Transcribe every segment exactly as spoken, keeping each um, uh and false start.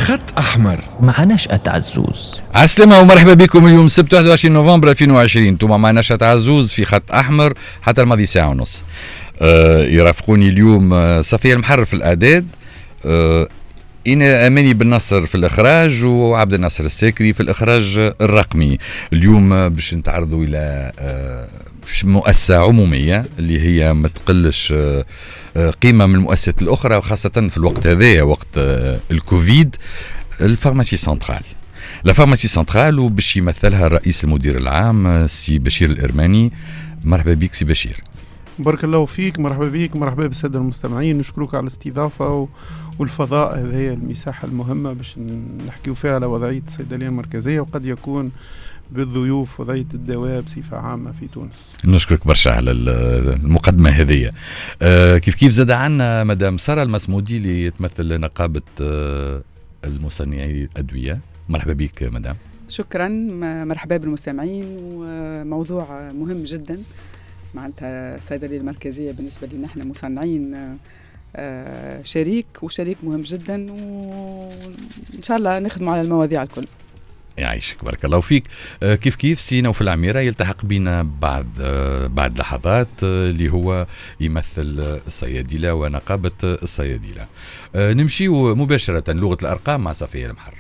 خط أحمر مع نشأة عزوز. عسلامة ومرحبا بكم. اليوم السبت واحد وعشرين نوفمبر ألفين وعشرين، انتم مع نشأة عزوز في خط أحمر حتى الماضي ساعة ونص. آه يرافقوني اليوم آه صفية المحرر في الإعداد، آه إنا أماني بن نصر في الإخراج، وعبد الناصر الساكري في الإخراج الرقمي. اليوم آه باش نتعرضوا إلى آه مؤسسة عمومية اللي هي ما تقلش آه قيمة من المؤسسات الأخرى، وخاصة في الوقت هذا وقت آه الكوفيد، الفارماسي سنترال. لا فارماسي سنترال وباش يمثلها الرئيس المدير العام سي بشير الإرماني. مرحبا بك سي بشير. بارك الله فيك. مرحبا بك، مرحبا بالسادة المستمعين. نشكرك على الاستضافة والفضاء هذه المساحة المهمة باش نحكيو فيها على وضعية الصيدلية المركزية، وقد يكون بالضيوف وضعية الدواء بصفة عامة في تونس. نشكرك برشا على المقدمة هذه. آه كيف كيف زاد عنا مدام سارة المسمودي اللي تمثل نقابة آه المصنعي الأدوية. مرحبا بك مدام. شكرا، مرحبا بالمستمعين. وموضوع مهم جدا، معناتها الصيدلية المركزية بالنسبة لنا نحن مصنعين آه شريك وشريك مهم جدا، وإن شاء الله نخدم على المواضيع الكل. يعيشك بارك الله فيك. آه كيف كيف سينا وفي العميرة يلتحق بنا بعد آه بعد لحظات آه اللي هو يمثل الصيادلة ونقابة الصيادلة. آه نمشي مباشرة لغة الأرقام مع صفية المحرر.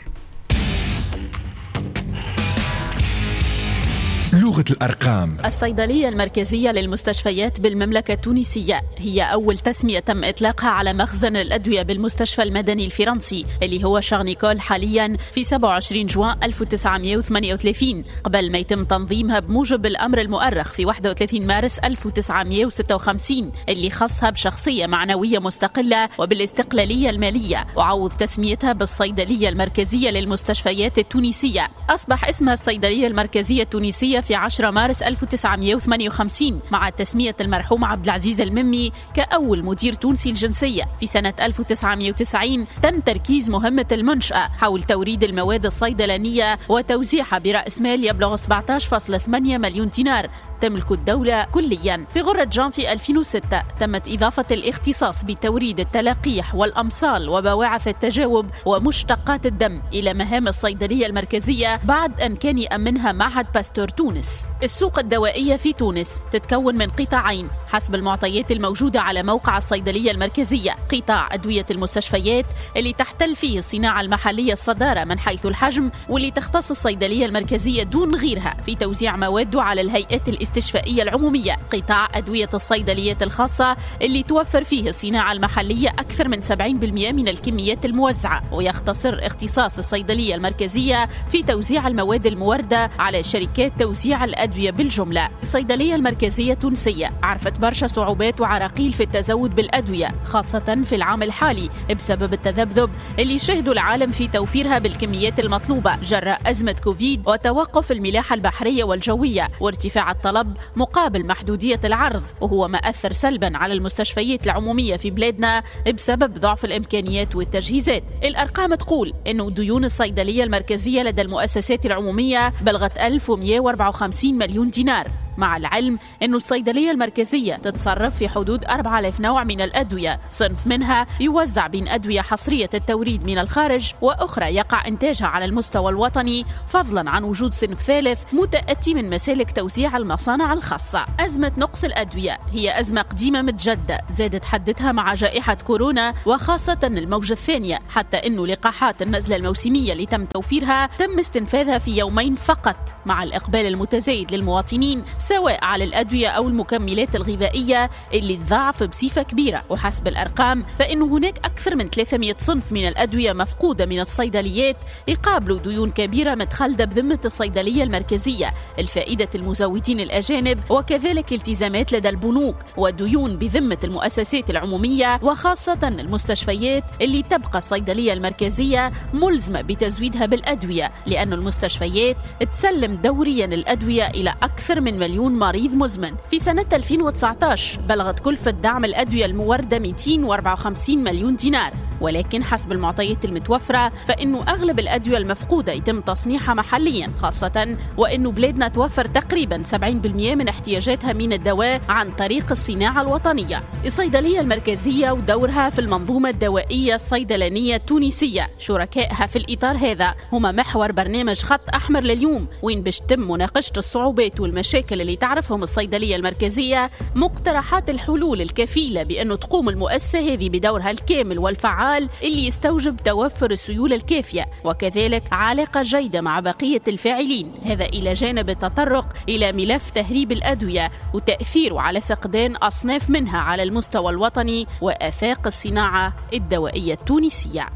لغة الأرقام. الصيدلية المركزية للمستشفيات بالمملكة التونسية هي أول تسمية تم إطلاقها على مخزن الأدوية بالمستشفى المدني الفرنسي اللي هو شارنيكول حاليا في سبعة وعشرين جوان ألف وتسعمائة وثمانية وثلاثين، قبل ما يتم تنظيمها بموجب الأمر المؤرخ في واحد وثلاثين مارس ألف وتسعمائة وستة وخمسين اللي خصها بشخصية معنوية مستقلة وبالاستقلالية المالية، وعوض تسميتها بالصيدلية المركزية للمستشفيات التونسية. أصبح اسمها الصيدلية المركزية التونسية في عشرة مارس ألف وتسعمائة وثمانية وخمسين مع تسمية المرحوم عبد العزيز الممي كأول مدير تونسي الجنسية. في سنة ألف وتسعمائة وتسعين تم تركيز مهمة المنشأة حول توريد المواد الصيدلانية وتوزيعها برأس مال يبلغ سبعة عشر فاصلة ثمانية مليون دينار تملك الدولة كليا. في غرة جانفي ألفين وستة تمت إضافة الاختصاص بتوريد التلقيح والأمصال وبواعث التجاوب ومشتقات الدم إلى مهام الصيدلية المركزية بعد أن كان يأمنها معهد باستور تونس. السوق الدوائية في تونس تتكون من قطاعين حسب المعطيات الموجودة على موقع الصيدلية المركزية: قطاع أدوية المستشفيات اللي تحتل فيه الصناعة المحلية الصدارة من حيث الحجم، واللي تختص الصيدلية المركزية دون غيرها في توزيع مواده على الهيئات الاستشفائية العمومية. قطاع أدوية الصيدليات الخاصة اللي توفر فيه الصناعة المحلية أكثر من سبعين بالمئة من الكميات الموزعة، ويختصر اختصاص الصيدلية المركزية في توزيع المواد الموردة على شركات توزيع الأدوية بالجملة. الصيدلية المركزية التونسية عرفت برشا صعوبات وعراقيل في التزود بالأدوية، خاصة في العام الحالي بسبب التذبذب اللي شهدوا العالم في توفيرها بالكميات المطلوبة جراء أزمة كوفيد وتوقف الملاحة البحرية والجوية وارتفاع الطلب مقابل محدودية العرض، وهو ما أثر سلبا على المستشفيات العمومية في بلادنا بسبب ضعف الإمكانيات والتجهيزات. الأرقام تقول إنه ديون الصيدلية المركزية لدى المؤسسات العمومية بلغت ألف ومئة وأربعة وخمسين مليون دينار، مع العلم أن الصيدلية المركزية تتصرف في حدود أربعة آلاف نوع من الأدوية، صنف منها يوزع بين أدوية حصرية التوريد من الخارج وأخرى يقع إنتاجها على المستوى الوطني، فضلا عن وجود صنف ثالث متأتي من مسالك توزيع المصانع الخاصة. أزمة نقص الأدوية هي أزمة قديمة متجدة زادت حدتها مع جائحة كورونا وخاصة الموجة الثانية، حتى أنه لقاحات النزلة الموسمية اللي تم توفيرها تم استنفاذها في يومين فقط، مع الإقبال المتزايد للمواطنين سواء على الأدوية أو المكملات الغذائية اللي تضاعف بصفة كبيرة. وحسب الأرقام فإن هناك أكثر من ثلاثمئة صنف من الأدوية مفقودة من الصيدليات يقابلوا ديون كبيرة متخلدة بذمة الصيدلية المركزية، الفائدة المزودين الأجانب، وكذلك التزامات لدى البنوك وديون بذمة المؤسسات العمومية وخاصة المستشفيات اللي تبقى الصيدلية المركزية ملزمة بتزويدها بالأدوية، لأن المستشفيات تسلم دوريا الأدوية إلى أكثر من مليون مريض مزمن. في سنة ألفين وتسعة عشر بلغت كلفة دعم الأدوية الموردة مئتين وأربعة وخمسين مليون دينار، ولكن حسب المعطيات المتوفرة فإنه أغلب الأدوية المفقودة يتم تصنيعها محليا، خاصة وإنه بلادنا توفر تقريبا سبعين بالمئة من احتياجاتها من الدواء عن طريق الصناعة الوطنية. الصيدلية المركزية ودورها في المنظومة الدوائية الصيدلانية التونسية، شركائها في الإطار هذا هما محور برنامج خط أحمر لليوم، وين باش تم مناقشة الصعوبات والمشاكل اللي تعرفهم الصيدلية المركزية، مقترحات الحلول الكفيلة بأنه تقوم المؤسسة هذه بدورها الكامل والفعال اللي يستوجب توفر السيولة الكافية، وكذلك علاقة جيدة مع بقية الفاعلين، هذا إلى جانب التطرق إلى ملف تهريب الأدوية وتأثيره على فقدان أصناف منها على المستوى الوطني وآفاق الصناعة الدوائية التونسية.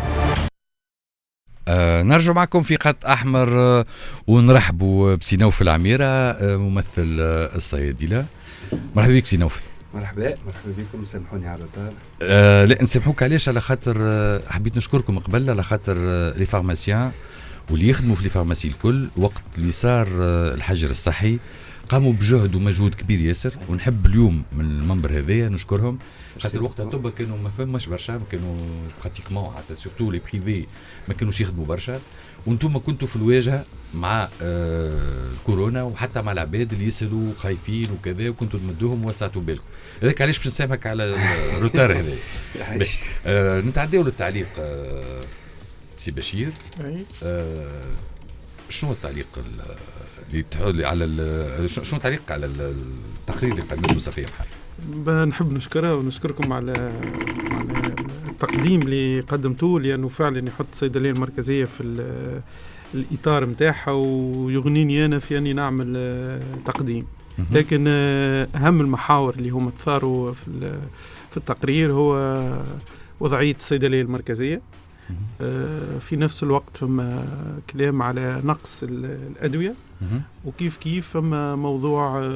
آه نرجع معكم في خط أحمر آه ونرحبوا بسي نوفل العميرة آه ممثل آه الصيادلة. مرحبا بك سي نوفل. مرحبا مرحبا بكم، سامحوني على الإطالة. آه لا نسامحوك علاش؟ على خاطر آه حبيت نشكركم قبل على خاطر آه لي فارماسيان واللي يخدموا في لي فارماسي الكل وقت اللي صار آه الحجر الصحي قاموا بجهد ومجهود كبير ياسر، ونحب اليوم من المنبر هذايا نشكرهم خاطر وقتها توبا كانوا ما فماش برشا، ما كانوا براتيكمون حتى سورتو لي بريفي ما كانوش يخدموا برشا، وانتم كنتوا في الواجهه مع آه الكورونا وحتى مع العباد اللي يسالوا خايفين وكذا، وكنتوا تمدوهم ووسعتوا بالكم. هذاك علاش باش نسامحك على الروتار هذا. آه نتعداو للتعليق آه سي بشير. آه شنو التعليق اللي تحول على شنو تعليق على التقرير اللي قدمته صفية محل؟ نحب نشكرها ونشكركم على على التقديم اللي قدمتوه، لأنه فعلا يحط الصيدلية المركزية في الإطار متاعها ويغنيني أنا في أني نعمل تقديم. لكن أهم المحاور اللي هم تثاروا في في التقرير هو وضعية الصيدلية المركزية. في نفس الوقت فما كلام على نقص الأدوية، وكيف كيف فما موضوع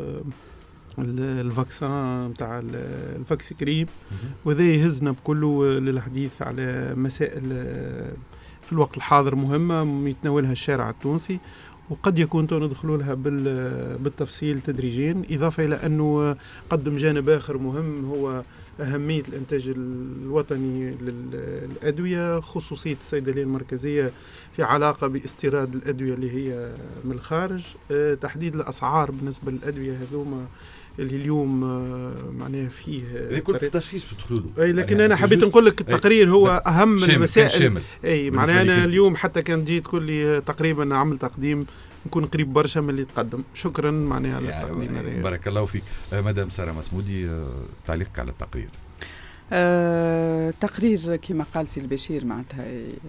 الفاكسان متاع الفاكس كريم، وذا يهزنا بكله للحديث على مسائل في الوقت الحاضر مهمة يتناولها الشارع التونسي، وقد يكون ندخلوا لها بالتفصيل تدريجيا، إضافة إلى أنه قدم جانب آخر مهم هو أهمية الإنتاج الوطني للأدوية، خصوصية الصيدلية المركزية في علاقة باستيراد الأدوية اللي هي من الخارج، أه تحديد الأسعار بالنسبة للأدوية هذوما اللي اليوم معناها فيه كل في التشخيص بتدخلوا له. اي لكن انا حبيت نقول لك التقرير هو اهم المسائل. اي معناها انا اليوم حتى كان جيت تقول لي تقريبا عمل تقديم نكون قريب برشا من اللي تقدم. شكرا معناها على التقديم هذا. بارك الله فيك. مدام سارة مسمودي تعليقك على التقرير. آه، تقرير كما قال سي البشير معناتها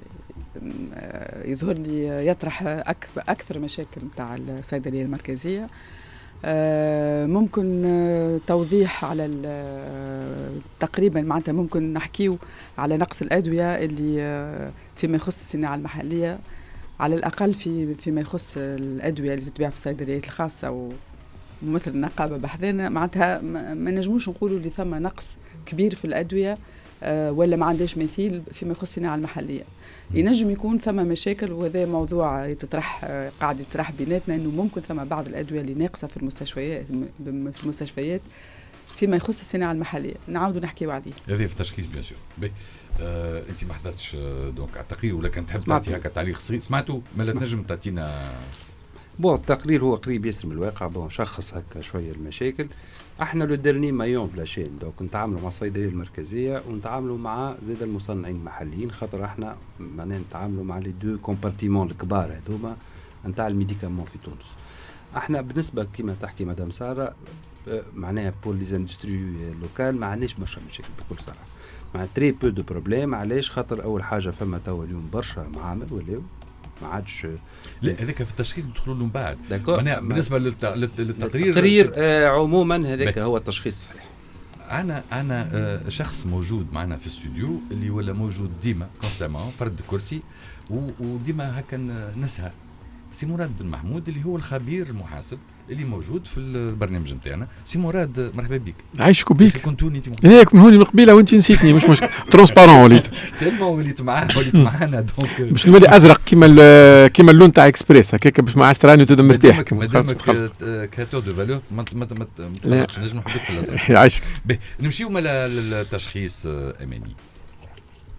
يظهر لي يطرح اكثر مشاكل نتاع الصيدليه المركزيه. آه ممكن آه توضيح على تقريبا معناتها ممكن نحكيو على نقص الأدوية اللي آه فيما يخص الصناعة المحلية، على الأقل في فيما يخص الأدوية اللي تتباع في الصيدليات الخاصة ومثل النقابة بحذنا، معناتها ما نجموش نقولوا اللي ثم نقص كبير في الأدوية آه ولا ما عندهاش مثيل فيما يخص الصناعة المحلية. ينجم يكون ثم مشاكل، وهذا موضوع يتطرح قاعد يطرح بيناتنا، انه ممكن ثم بعض الادويه اللي ناقصه في المستشفيات في المستشفيات فيما يخص الصناعه المحليه، نعاودوا نحكيو عليه. هذه في التشخيص بيان سور. آه، انت ما حضرتش دونك على التقرير، ولكن تحب تعطي هكا تعليق صغير سمعتوا؟ ما تنجم تعطينا؟ بون التقرير هو قريب ياسر من الواقع، بون شخص هكا شويه المشاكل. احنا لو ديرني مايون بلا شين، دونك نتعاملوا مع الصيدليه المركزيه ونتعاملوا مع زاد المصنعين المحليين، خاطر احنا معناها نتعاملوا مع لي دو كومبارتيمون الكبار هذوما نتاع الميديكامون في تونس. احنا بالنسبه كما تحكي مدام ساره معناها بور لي اندستري لوكال ما عندناش برشا مشاكل بكل صراحه، مع تري بو دو بروبليم. علاش؟ خاطر اول حاجه فما توا اليوم برشا معامل ولاو ما عادش. لا هذاك في التشخيص ندخلوا له من بعد. بالنسبه للت... للتقرير التقرير آه عموما هذاك هو التشخيص الصحيح. انا انا آه شخص موجود معنا في الاستوديو اللي ولا موجود ديما كونستامون فرد كرسي وديما هكا نسها سي مراد بن محمود اللي هو الخبير المحاسب اللي موجود في البرنامج نتاعنا. سي مراد مرحبا بك. عايشك بيك. كنتوني انت هيك من هوني من قبيله وانت نسيتني مش مشكل. ترونسبارون وليت تلما وليت معاه وليت معانا دونك باش نولي ازرق كيما كيما اللون تاع اكسبريس هكاك باش ما عادش تراني وتبدا مرتاح. مادامك كرياتور دو فالور ما ما تقلقش نجم نحطك في الازرق. عايشك. نمشيو مع التشخيص اماني.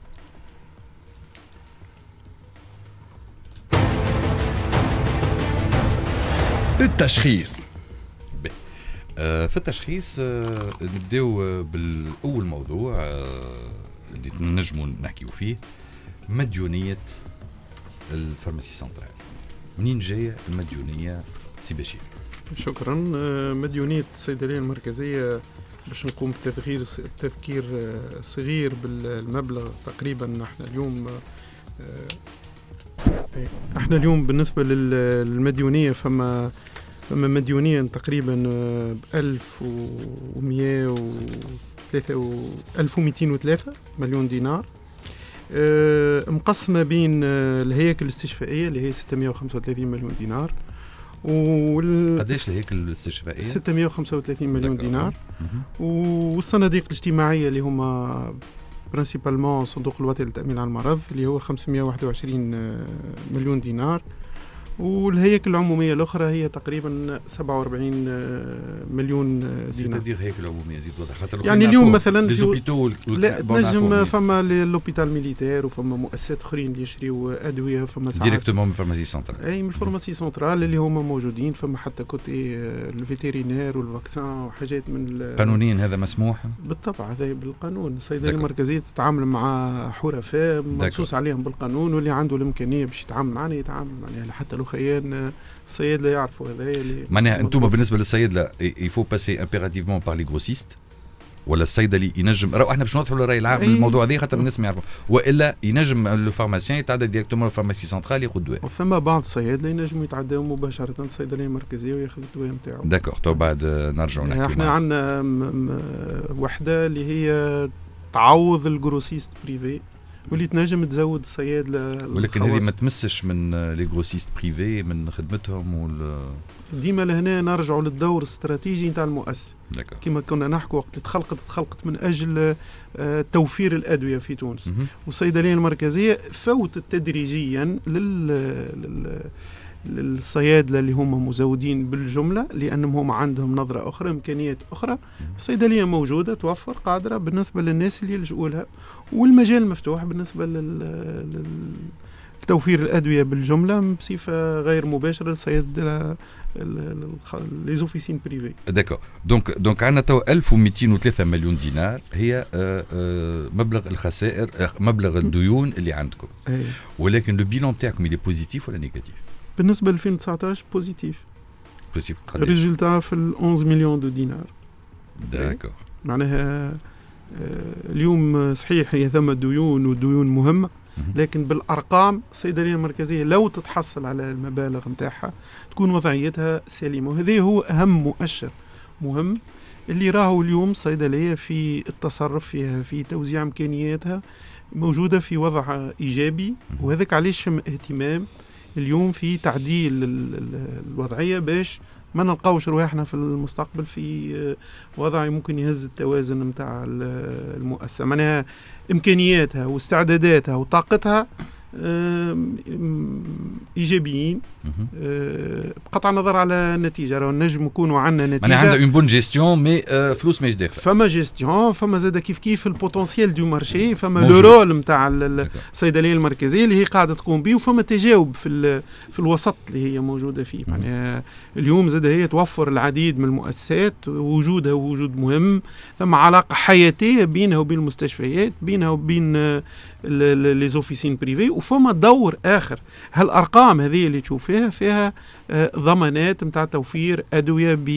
التشخيص. آه في التشخيص آه نبداو بالاول موضوع آه اللي نجموا نحكيو فيه، مديونيه الفارماسي سنترال. منين جايه المديونيه سي بشير؟ شكرا. مديونيه الصيدليه المركزيه باش نقوم بتذكير تذكير صغير بالمبلغ. تقريبا احنا اليوم احنا اليوم بالنسبه للمديونيه فما فما مديونيه تقريبا ب ألف ومئة وثلاثة ألف ومئتين وثلاثة مليون دينار، مقسمه بين الهياكل الاستشفائيه اللي هي ستمئة وخمسة وثلاثين مليون دينار. وال قداش الهياكل الاستشفائيه؟ ستمئة وخمسة وثلاثين مليون دينار. والصناديق الاجتماعيه اللي هما برينسيبالمون صندوق الوطني للتأمين على المرض اللي هو خمسمئة وواحد وعشرين مليون دينار. والهياكل العمومية الأخرى هي تقريبا سبعة وأربعين مليون دينار. سيتادير هياكل عمومية زيد واضح خاطر يعني اليوم مثلا ليزوبيتو لا تنجم فما لوبيتال ميليتير وفما مؤسسات أخرين اللي يشريوا أدوية، فما ساعات ديريكتومون من الفارماسي سنترال. أي من الفارماسي سنترال اللي هما موجودين، فما حتى كوتي الفيتيرينير والفاكسان وحاجات من قانونيا هذا مسموح؟ بالطبع هذا بالقانون. الصيدلية المركزية تتعامل مع حرفاء منصوص عليهم بالقانون، واللي عنده الإمكانية باش يتعامل معنا يتعامل معنا. حتى لو خيان الصيادله يعرفوا هذا اللي معناها انتم بالنسبه للصيادله يفو باسي امبيراتيفمون بار لي غروسيست، ولا الصيدلي ينجم راهو احنا باش نوضحوا الراي العام من الموضوع هذا خاطر الناس ما يعرفوا، والا ينجم لو فارماسيان يتعدى ديريكتومون للفارماسي سنترال ياخذ دواء. وثم بعض الصيادله ينجموا يتعداو مباشره للصيدليه المركزيه وياخذ الدواء نتاعو. داكور. تو بعد نرجعوا نحكيو. احنا عندنا وحده اللي هي تعوض الجروسيست بريفي واللي تنجم تزود الصيادله، ولكن هذه ما تمسش من لي غروسيست بريفي من خدمتهم ولا ديما لهنا نرجعوا للدور الاستراتيجي نتاع المؤسسه كما كنا نحكوا وقت تخلقت تخلقت من اجل توفير الادويه في تونس. والصيدليه المركزيه فوتت تدريجيا لل للصيادله اللي هم مزودين بالجمله لانهم هم عندهم نظره اخرى، امكانيات اخرى. الصيدليه موجوده توفر قادره بالنسبه للناس اللي يلجؤوا لها، والمجال مفتوح بالنسبه لل توفير الادويه بالجمله بصفه غير مباشره للصيادله لي زوفيسين بريفي. داكور. دونك دونك عندنا تو ألف ومئتين وثلاثة مليون دينار هي آآ آآ مبلغ الخسائر، مبلغ الديون اللي عندكم. ولكن لو بيلون تاعكم اللي بوزيتيف ولا نيجاتيف؟ بالنسبه ل ألفين وتسعطاش بوزيتيف. بوزيتيف الريزولتا في ال أحد عشر مليون دو دينار. داكور. معناها اليوم صحيح هي ثم ديون وديون مهمه، لكن بالارقام الصيدليه المركزيه لو تتحصل على المبالغ نتاعها تكون وضعيتها سليمه، وهذا هو اهم مؤشر مهم اللي راهو اليوم الصيدليه في التصرف فيها في توزيع امكانياتها موجوده في وضع ايجابي. وهذاك علاش فما اهتمام اليوم في تعديل الوضعيه باش ما نلقاوش رواحنا في المستقبل في وضع ممكن يهز التوازن نتاع المؤسسه. معناها امكانياتها واستعداداتها وطاقتها ايجابيين بقطع النظر على النتيجه. راه نجم نكونوا عندنا نتيجه معناها عندها اون بون جيستيون مي فلوس ماهيش داخله. فما جيستيون، فما زاد كيف كيف البوتنسيال دو مارشي، فما لو رول نتاع الصيدليه المركزيه اللي هي قاعده تقوم به، وفما تجاوب في في الوسط اللي هي موجوده فيه. معناها اليوم زاد هي توفر العديد من المؤسسات، وجودها وجود مهم، ثم علاقه حياتيه بينها وبين المستشفيات، بينها وبين لي زوفيسين بريفي، وفما دور اخر. هالارقام هذه اللي تشوف فيها فيها ضمانات نتاع توفير ادويه ب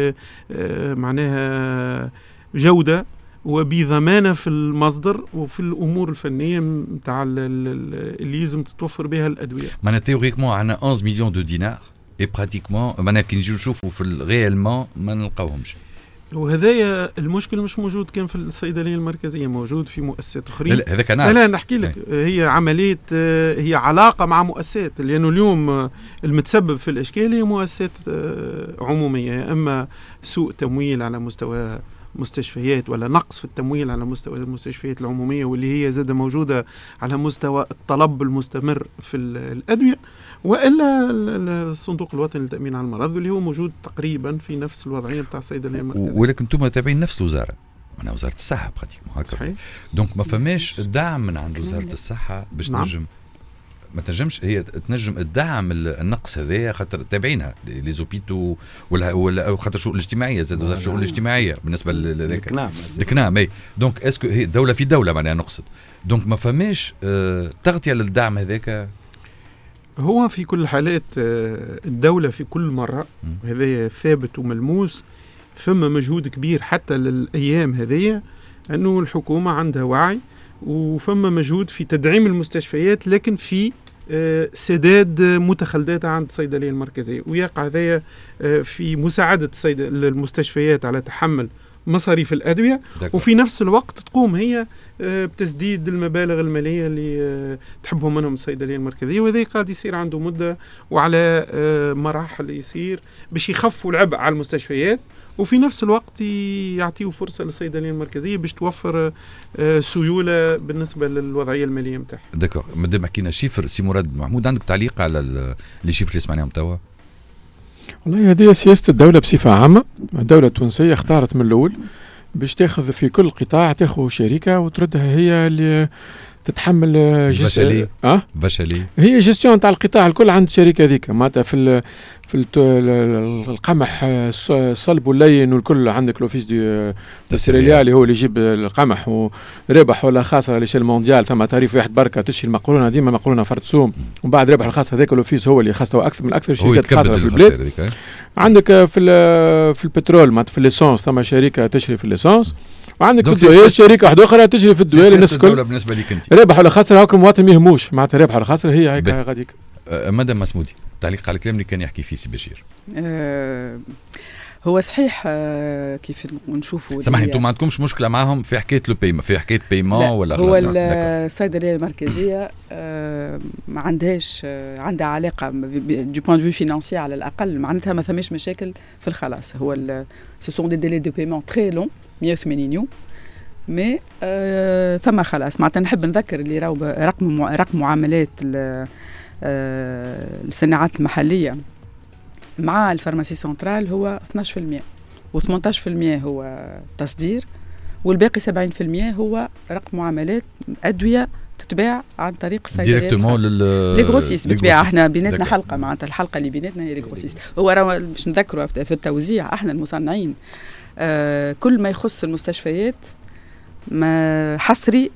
معناها جوده وبضمانه في المصدر وفي الامور الفنيه نتاع اللي لازم تتوفر بها الادويه. معناها تيوريكمون عندنا أحد عشر مليون دو دينار اي براتيكمون معناها كي نجيو نشوفوا في ريالمون ما نلقاوهمش. وهذايا المشكل مش موجود كان في الصيدليه المركزيه، موجود في مؤسسات اخرين. لا هذاك انا لا, لا نحكي لك هي. هي عمليه هي علاقه مع مؤسسات، لانه اليوم المتسبب في الاشكال هي مؤسسات عموميه، اما سوء تمويل على مستوى مستشفيات ولا نقص في التمويل على مستوى المستشفيات العموميه واللي هي زادة موجوده على مستوى الطلب المستمر في الادويه، والا الصندوق الوطني للتامين على المرض اللي هو موجود تقريبا في نفس الوضعيه نتاع الصيدليه المركزيه. ولكن انتم تابعين نفس الوزاره، معناها وزاره الصحه براتيكمون هكا. صحيح. دونك ما فماش دعم من عند وزاره الصحه باش نعم. نجم ما تنجمش هي تنجم الدعم النقص هذايا خاطر تابعينها لي زوبيتو ولا ولا خاطر الشؤون الاجتماعيه زاد الشؤون الاجتماعيه بالنسبه لذاك نعم الكنام اي دونك اسكو هي دوله في دوله معناها نقصد دونك ما فماش اه تغطيه للدعم هذاك. هو في كل الحالات الدولة في كل مرة هذا ثابت وملموس فما مجهود كبير حتى للأيام هذه أنه الحكومة عندها وعي وفما مجهود في تدعيم المستشفيات لكن في سداد متخلداتها عند الصيدلية المركزية ويقع هذا في مساعدة المستشفيات على تحمل مصاريف الأدوية وفي نفس الوقت تقوم هي بتسديد المبالغ المالية اللي تحبهم منهم الصيدلية المركزية وهذا قاعد يصير عنده مدة وعلى مراحل يصير باش يخفوا العبء على المستشفيات وفي نفس الوقت يعطيوا فرصة للصيدلية المركزية باش توفر سيولة بالنسبة للوضعية المالية متاعها. دكور مادام حكينا شيفر سي مراد محمود عندك تعليق على اللي شيفر اللي سمعناهم توا؟ والله هذه سياسة الدولة بصفة عامة. الدولة التونسية اختارت من الأول باش تاخذ في كل قطاع تاخذ شركة وتردها هي اللي تتحمل فشلي اه فشلي هي جيستيون تاع القطاع الكل عند الشركة ذيك معناتها في ال في القمح الصلب واللين والكل عندك لوفيس دو السيريالي اللي هو اللي يجيب القمح وربح ولا خاسر على شيء المونديال ثم تعريف واحد بركه تشي المقرونه ديما مقرونه فرتسوم ومن بعد ربح الخاص هذاك لوفيس هو اللي خاصه اكثر من اكثر شركات خاصه في البلاد. عندك في في البترول معناتها في الليسونس ثم شركه تشري في الليسونس وعندك في الدوية شركه واحده اخرى تجري في الدوية الناس الكل بالنسبه ليك انت ربح ولا خاسر هاك المواطن ما يهموش معناتها ربح ولا خاسر هي هيك غاديك. أه مدام مسمودي تعليق على الكلام اللي كان يحكي فيه سي بشير. أه هو صحيح أه كيف نشوفوا سامحني انتم ما عندكمش مشكله معاهم في حكايه لو بيما في حكايه بيمون ولا هو الصيدليه المركزيه أه ما عندهاش أه عندها علاقه دو بوين دو فينانسي على الاقل معناتها ما ثماش مشاكل في الخلاص. هو سو سون دي ديلي دو بيمون تري لون مية وثمانين يوم مي أه ثم خلاص معناتها نحب نذكر اللي راهو رقم رقم معاملات الصناعات المحلية مع الفارماسي سنترال هو اثناش بالمئة وثمانية عشر بالمئة هو تصدير والباقي سبعين بالمئة هو رقم معاملات أدوية تتباع عن طريق الصيدليات ديريكتومون لل ليغروسيس بتباع. احنا بيناتنا حلقة معناتها الحلقة اللي بيناتنا هي ليغروسيس. هو راه باش نذكروا في التوزيع احنا المصنعين آه كل ما يخص المستشفيات ما حصري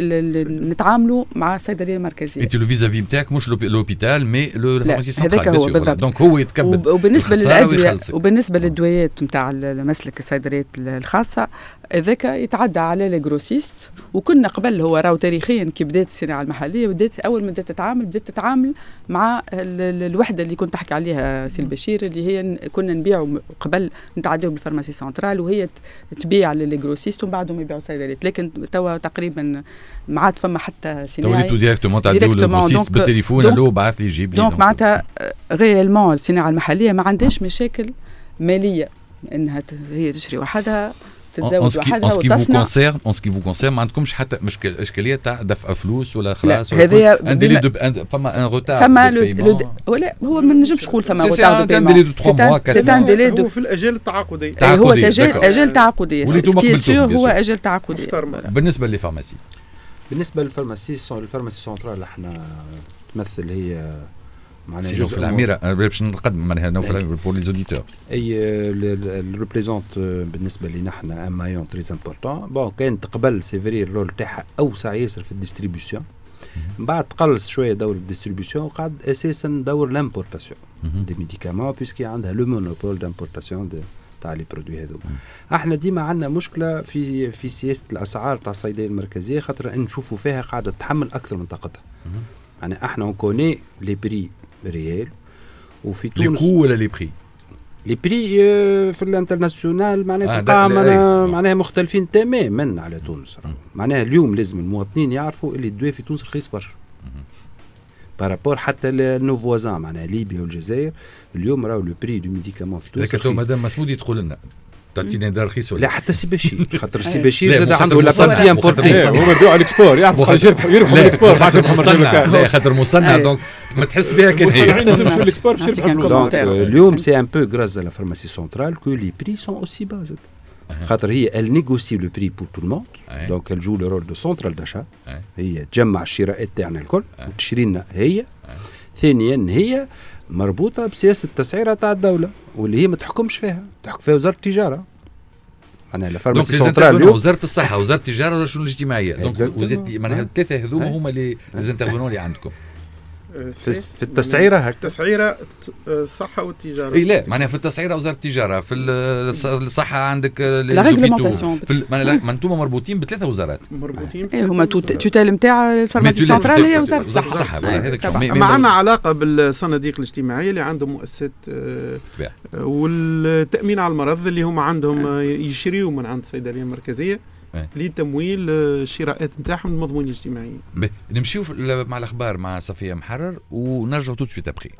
نتعاملوا مع الصيدليه المركزيه. انت لو فيزافي نتاعك مش لوبيتال مي لو فارماسي سنترال هذاك هو بالضبط. دونك هو يتكبد وبالنسبه للادويه وبالنسبه للدويات نتاع المسلك الصيدليات الخاصه هذاك يتعدى على لي غروسيست. وكنا قبل هو راهو تاريخيا كي بدات الصناعه المحليه بدات اول ما بدات تتعامل بدات تتعامل مع الوحده اللي كنت تحكي عليها سي البشير اللي هي كنا نبيعوا قبل نتعداو بالفارماسي سنترال وهي تبيع للي غروسيست ومن بعدهم يبيعوا صيدليات. لكن توا تقريبا ما عاد فما حتى صناعي توليتو ديريكتومون تعديو للغروسيست بالتليفون الو بعث لي جيب لي. دونك معناتها غيالمون الصناعه المحليه ما عندهاش مشاكل ماليه انها هي تشري وحدها تتزوج وحدها وتصنع. اون سكي فو كونسير ما عندكمش حتى مشكل اشكاليه تاع دفع فلوس ولا خلاص هذايا فما ان روتار فما ولا هو ما نجمش نقول فما روتار دو بيمون سي ان ديلي دو في الاجال التعاقديه هو اجال تعاقديه هو اجال تعاقديه. بالنسبه للفارماسي بالنسبه للفارماسي الفارماسي سنترال احنا تمثل هي معناها جزء في العميره باش نقدم معناها نو بور لي زوديتور اي ريبريزونت بالنسبه لنا احنا ان مايون تري امبورطون. بون كانت قبل سيفري الرول تاعها اوسع ياسر في الديستريبيوسيون من بعد قلص شويه دور الديستريبيوسيون وقعد اساسا دور لامبورتاسيون دي ميديكامون بيسكي عندها لو مونوبول دامبورتاسيون تاع لي برودوي هذوما. احنا ديما عندنا مشكله في في سياسه الاسعار تاع الصيدليه المركزيه خاطر نشوفوا فيها قاعده تحمل اكثر من طاقتها. يعني احنا نكوني لي بري ريال وفي تونس لي كو ولا لي بري لي بري في الانترناسيونال معناها تلقى معناها مختلفين تماما على تونس. معناها اليوم لازم المواطنين يعرفوا اللي الدواء في تونس رخيص برشا بارابور حتى لنو فوازان معناها ليبيا والجزائر. اليوم راهو لو بري دو ميديكامون في تونس. لكن مدام مسمودي تقول لنا تعطينا دار رخيص ولا لا حتى سي بشير خاطر سي بشير زاد عنده لا بارتي امبورتي هو بيبيع الاكسبور يعرف يربح يربح الاكسبور لا خاطر مصنع دونك ما تحس بها كان هي اليوم سي ان بو غراز لا فارماسي سنترال كو لي بري سون اوسي باز خاطر هي elle négocie le prix pour tout le monde. أه. donc elle joue le rôle de centrale d'achat. أه. هي تجمع الشراءات تاعنا الكل أه. وتشري لنا هي. أه. ثانيا هي مربوطه بسياسه التسعيره تاع الدوله واللي هي ما تحكمش فيها، تحكم فيها وزاره التجاره. معناها الفارماسي سنترال وزاره الصحه وزاره التجاره والشؤون الاجتماعيه. دونك معناها الثلاثه هذوما هما اللي لازم اللي عندكم في, في التسعيره هكا. التسعيره الصحه والتجاره. اي لا معناها في التسعيره وزاره التجاره، في الصحه عندك لا ريغلومونطاسيون. ما انتم مربوطين بثلاثه وزارات مربوطين. اي هما توتال نتاع الفارماسي سنترال هي وزاره الصحه. هذاك ما عندنا علاقه بالصناديق الاجتماعيه اللي عندهم مؤسسات والتامين على المرض اللي هما عندهم يشريوا من عند الصيدليه المركزيه لتمويل الشراءات نتاعهم المضمون الاجتماعي. نمشيو مع الاخبار مع صفيه محرر ونرجعوا توت في تبخي.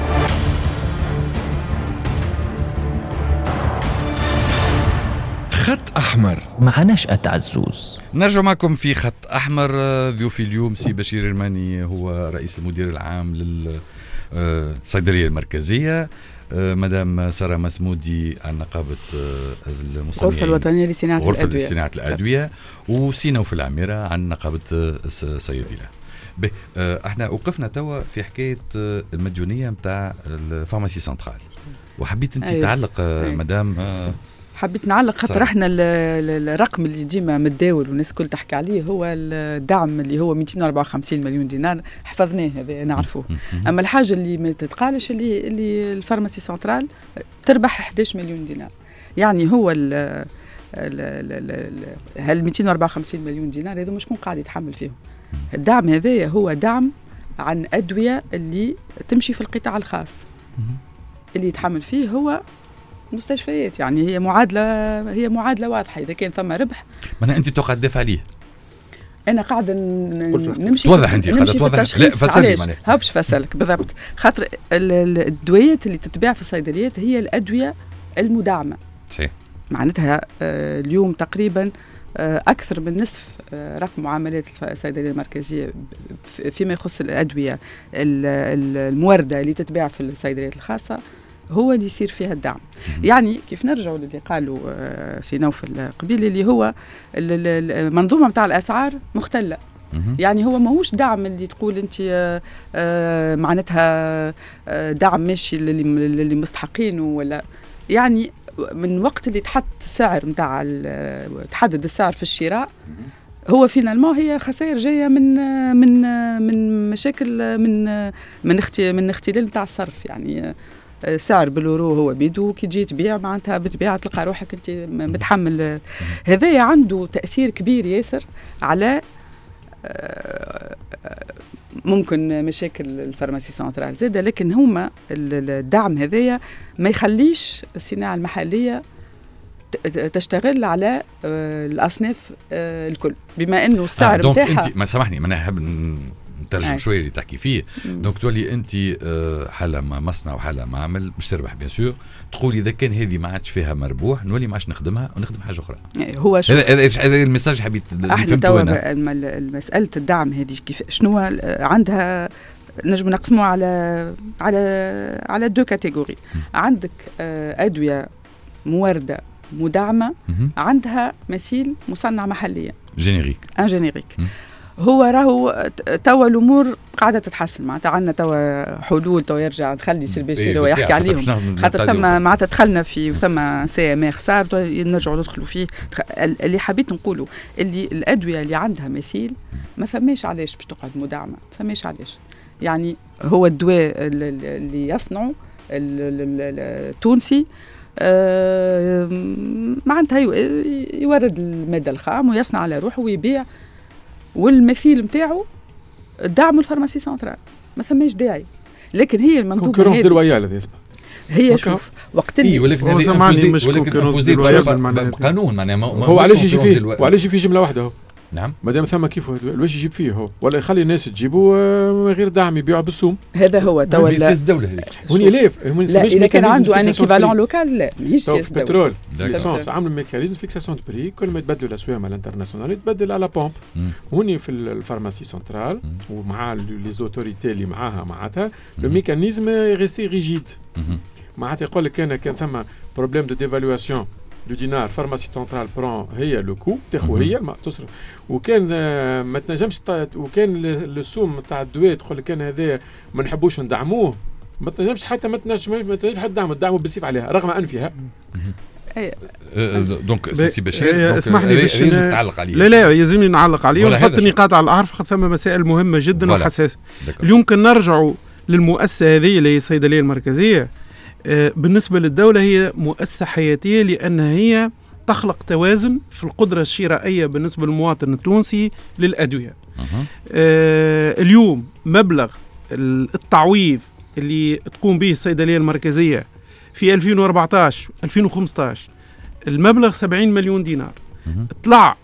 خط أحمر مع نشأة عزوز. نرجع معكم في خط أحمر. ضيوفي اليوم سي بشير الماني هو رئيس المدير العام للصيدلية المركزية، مدام سارة مسمودي عن نقابة المصنعين الغرفة الوطنية لصناعة غرفة الأدوية لصناعة الأدوية، وسينا في العميرة عن نقابة الصيادلة. به احنا وقفنا توا في حكاية المديونية متاع الفارماسي سنترال، وحبيت انت أيوة. تعلق أيوة. مدام حبيت نعلق خاطر احنا الرقم اللي ديما متداول والناس كل تحكي عليه هو الدعم اللي هو مئتين وأربعة وخمسين مليون دينار، حفظناه هذا نعرفوه. اما الحاجه اللي ما تتقالش اللي اللي الفارماسي سنترال تربح إحدى عشر مليون دينار. يعني هو ال هال مئتين وأربعة وخمسين مليون دينار هذو شكون قاعد يتحمل فيهم؟ الدعم هذايا هو دعم عن ادويه اللي تمشي في القطاع الخاص، اللي يتحمل فيه هو مستشفيات. يعني هي معادله هي معادله واضحه. اذا كان ثم ربح ما انت تقعد تدافع عليه. انا قاعده نمشي توضح انت قاعده توضح. لا فسري معناها هابش فسرك بالضبط. خاطر الادويات اللي تتباع في الصيدليات هي الادويه المدعمه. صحيح. معناتها اليوم تقريبا اكثر من نصف رقم معاملات الصيدليه المركزيه فيما يخص الادويه المورده اللي تتباع في الصيدليات الخاصه هو اللي يصير فيها الدعم. يعني كيف نرجعوا للي قالوا سي نوفل قبيل اللي هو المنظومه نتاع الاسعار مختله. يعني هو ماهوش دعم اللي تقول انت معناتها دعم ماشي للي مستحقينه ولا. يعني من وقت اللي تحط السعر نتاع تحدد السعر في الشراء هو فينالمون هي خسائر جايه من من من مشاكل من من من اختلال نتاع الصرف. يعني سعر بالورو هو بيدو كي تجي تبيع معناتها بتبيع تلقى روحك انت متحمل. هذايا عنده تاثير كبير ياسر على ممكن مشاكل الفارماسي سنترال زاده. لكن هما الدعم هذايا ما يخليش الصناعه المحليه تشتغل على الاصناف الكل بما انه السعر آه نتاعها. انت ما سامحني ما انا حاب نترجم شويه اللي تحكي فيه. دونك تولي انت حاله مصنع وحاله معمل باش تربح بيان سور، تقولي اذا كان هذه ما عادش فيها مربوح نولي ما عادش نخدمها ونخدم حاجه اخرى. هو شوف هذا الميساج حبيت فهمته انا. مساله الدعم هذه كيف شنو عندها نجم نقسموها على على على دو كاتيجوري. عندك ادويه مورده مدعمه، عندها مثيل مصنع محليا جينيريك ان جينيريك. هو راهو توا الامور قاعده تتحسن. معناتها عندنا توا حلول توا يرجع نخلي سي البشير ويحكي عليهم خاطر ثم معناتها دخلنا في ثم سي ام ار صار نرجعوا ندخلوا فيه. اللي حبيت نقوله اللي الادويه اللي عندها مثيل ما فماش علاش باش تقعد مدعمه، ما فماش علاش. يعني هو الدواء اللي يصنعه التونسي أه معناتها يورد الماده الخام ويصنع على روحه ويبيع، والمثيل نتاعو دعم الفارماسي سنترال ما ثماش داعي. لكن هي المنظومه هذه دلويال هي شوف وقت اللي ولكن هو سمعني مش قانون معناها هو علاش يجي فيه وعلاش يجي فيه جمله واحده. نعم مادام ثم كيف واش يجيب فيه هو ولا يخلي الناس تجيبوا غير دعم يبيعوا بالسوم. هذا هو توا الدوله هذيك هوني ليف لا اذا كان عنده ان ايكيفالون لوكال لا ماهيش سياسه الدوله. البترول ليسونس عملوا ميكانيزم فيكساسيون دو بري كل ما يتبدلوا الاسواق الانترناسيونال يتبدل على بومب. هوني في الفارماسي سنترال ومع لي زوتوريتي اللي معاها معناتها لو ميكانيزم ريستي ريجيد. معناتها يقول لك كان كان ثم بروبليم دو ديفالواسيون دو دينار فارماسي سنترال برون هي لو كو تاخذ هي ما تصرف. وكان آه ما تنجمش وكان السوم تاع الدواء تقول كان هذا ما نحبوش ندعموه ما تنجمش حتى ما تنجمش ما تنجمش حتى تدعموا تدعموا بالسيف عليها رغم انفها. دونك سي بشير اسمح لي باش نتعلق عليه. لا لا يلزمني نعلق عليه ونحط النقاط على الأحرف خاطر ثم مسائل مهمة جدا وحساسة. اليوم كان نرجعوا للمؤسسة هذه اللي هي الصيدلية المركزية. بالنسبة للدولة هي مؤسسة حياتية لأن هي تخلق توازن في القدرة الشرائية بالنسبة للمواطن التونسي للأدوية. آه اليوم مبلغ التعويض اللي تقوم به الصيدلية المركزية في ألفين وأربعطاش ألفين وخمسطاش المبلغ سبعين مليون دينار طلع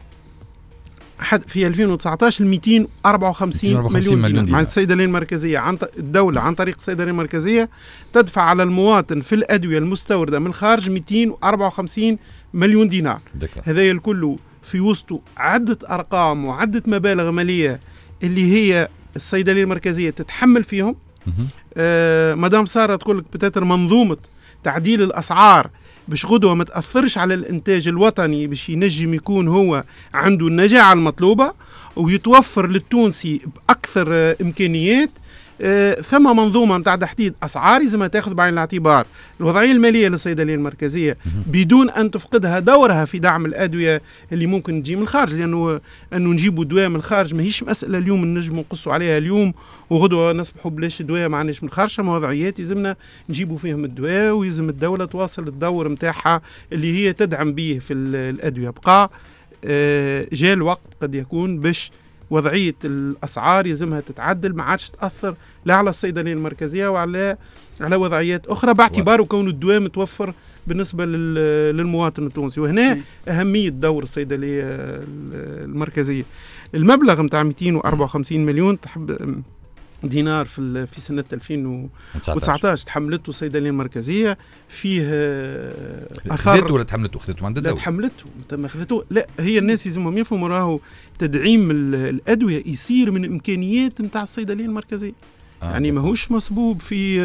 في ألفين وتسعطاش ل مئتين وأربعة وخمسين مليون دينار مع الصيدلية المركزية. عن الدولة عن طريق الصيدلية المركزية تدفع على المواطن في الأدوية المستوردة من الخارج مئتين وأربعة وخمسين مليون دينار. هذا الكل في وسطه عدة أرقام وعدة مبالغ مالية اللي هي الصيدلية المركزية تتحمل فيهم. آه مدام سارة تقول لك بتاتر منظومة تعديل الأسعار باش غدوة ما تأثرش على الإنتاج الوطني باش ينجم يكون هو عنده النجاعة المطلوبة ويتوفر للتونسي بأكثر إمكانيات. آه ثم منظومة متاع تحديد أسعار لازم تأخذ بعين الاعتبار الوضعية المالية للصيدلية المركزية بدون أن تفقدها دورها في دعم الأدوية اللي ممكن تجي من الخارج، لأنه أنه نجيبوا دواء من الخارج ما هيش مسألة اليوم نجم نقصوا عليها اليوم وغدوة نصبحوا بلاش دواء ما عندناش من الخارج. ما وضعيات يلزمنا نجيبوا فيهم الدواء ويلزم الدولة تواصل الدور متاعها اللي هي تدعم به في الأدوية. بقى آه جاء الوقت قد يكون باش وضعية الأسعار يلزمها تتعدل ما عادش تأثر لا على الصيدلية المركزية وعلى على وضعيات أخرى باعتباره كون الدواء متوفر بالنسبة للمواطن التونسي. وهنا أهمية دور الصيدلية المركزية. المبلغ متاع مئتين وأربعة وخمسين مليون تحب دينار في في سنة ألفين وتسعطاش تحملته الصيدلية المركزية فيه أثر. خذته ولا تحملته؟ خذته عند الدولة. لا تحملته ما خذته. لا هي الناس يلزمهم يفهموا راهو تدعيم الأدوية يصير من إمكانيات متاع الصيدلية المركزية. آه يعني ماهوش مصبوب في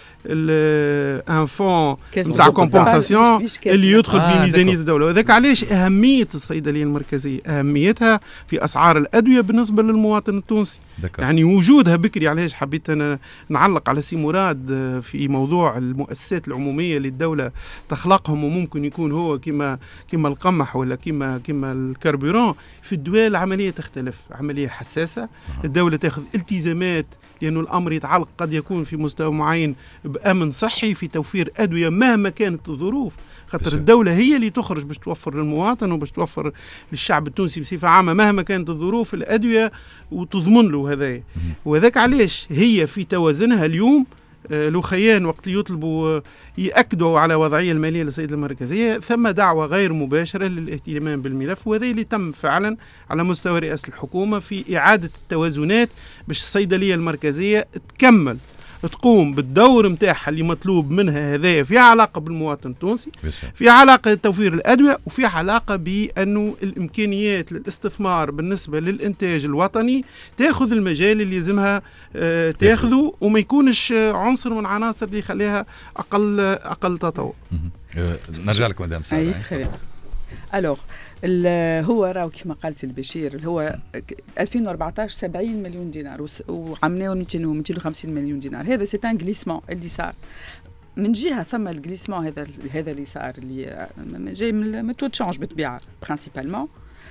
ان فون نتاع كومبونساسيون اللي يدخل آه في ميزانيه الدوله. وذاك علاش اهميه الصيدليه المركزيه اهميتها في اسعار الادويه بالنسبه للمواطن التونسي. دكا. يعني وجودها بكري. علاش حبيت انا نعلق على سي مراد في موضوع المؤسسات العموميه اللي الدوله تخلقهم وممكن يكون هو كما كما القمح ولا كما كما الكربوران. في الدواء العمليه تختلف، عمليه حساسه. آه. الدوله تاخذ التزامات لأنه الأمر يتعلق قد يكون في مستوى معين بأمن صحي في توفير أدوية مهما كانت الظروف. خاطر الدولة هي اللي تخرج باش توفر للمواطن وباش توفر للشعب التونسي بصفة عامة مهما كانت الظروف الأدوية وتضمن له هذا. وذاك علاش هي في توازنها اليوم. لو خيان وقت يطلبوا يأكدوا على وضعية المالية للصيدلية المركزية ثم دعوة غير مباشرة للاهتمام بالملف. وهذا اللي تم فعلا على مستوى رئاسة الحكومة في إعادة التوازنات باش الصيدلية المركزية تكمل تقوم بالدور متاعها اللي مطلوب منها. هذايا في علاقة بالمواطن التونسي، في علاقة توفير الأدوية، وفي علاقة بأنه الإمكانيات للاستثمار بالنسبة للإنتاج الوطني تأخذ المجال اللي يلزمها آه تأخذه وما يكونش عنصر من عناصر اللي يخليها أقل أقل تطور. نرجع لك مدام سارة. ألوغ هو راهو كيف ما قالت البشير اللي هو ألفين وأربعطاش سبعين مليون دينار وعملناه مئتين وخمسين مليون دينار. هذا سي ان غليسمون اللي صار من جهه. ثم الغليسمون هذا هذا اللي صار اللي جاي من تو تشانج بالطبيعه برينسيبالمون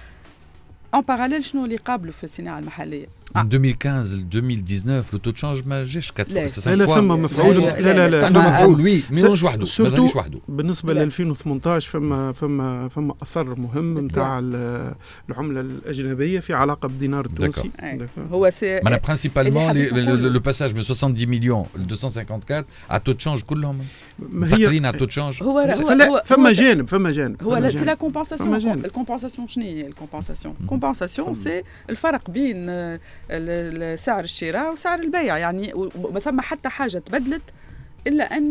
ان باراليل. شنو اللي قابلوا في الصناعه المحليه من ألفين وخمسطاش ل ألفين وتسعطاش لو تو تشانج ما جاش كتر. لا فما مفعول. لا لا لا فما مفعول وي مش وحده ماهيش وحده. بالنسبه ل ألفين وثمانطاش فما فما فما اثر مهم نتاع العمله الاجنبيه في علاقه بالدينار التونسي. هو سي معناها برينسيبالمون لو باساج من سبعين مليون ل مئتين وخمسة وخمسين ا تو تشانج كلهم متقرين ا تو تشانج. هو فما جانب فما جانب هو سي لا كومبونساسيون. الكومبونساسيون شنو هي الكومبونساسيون؟ الكومبونساسيون سي الفرق بين سعر الشراء وسعر البيع. يعني ما ثم حتى حاجة تبدلت إلا أنه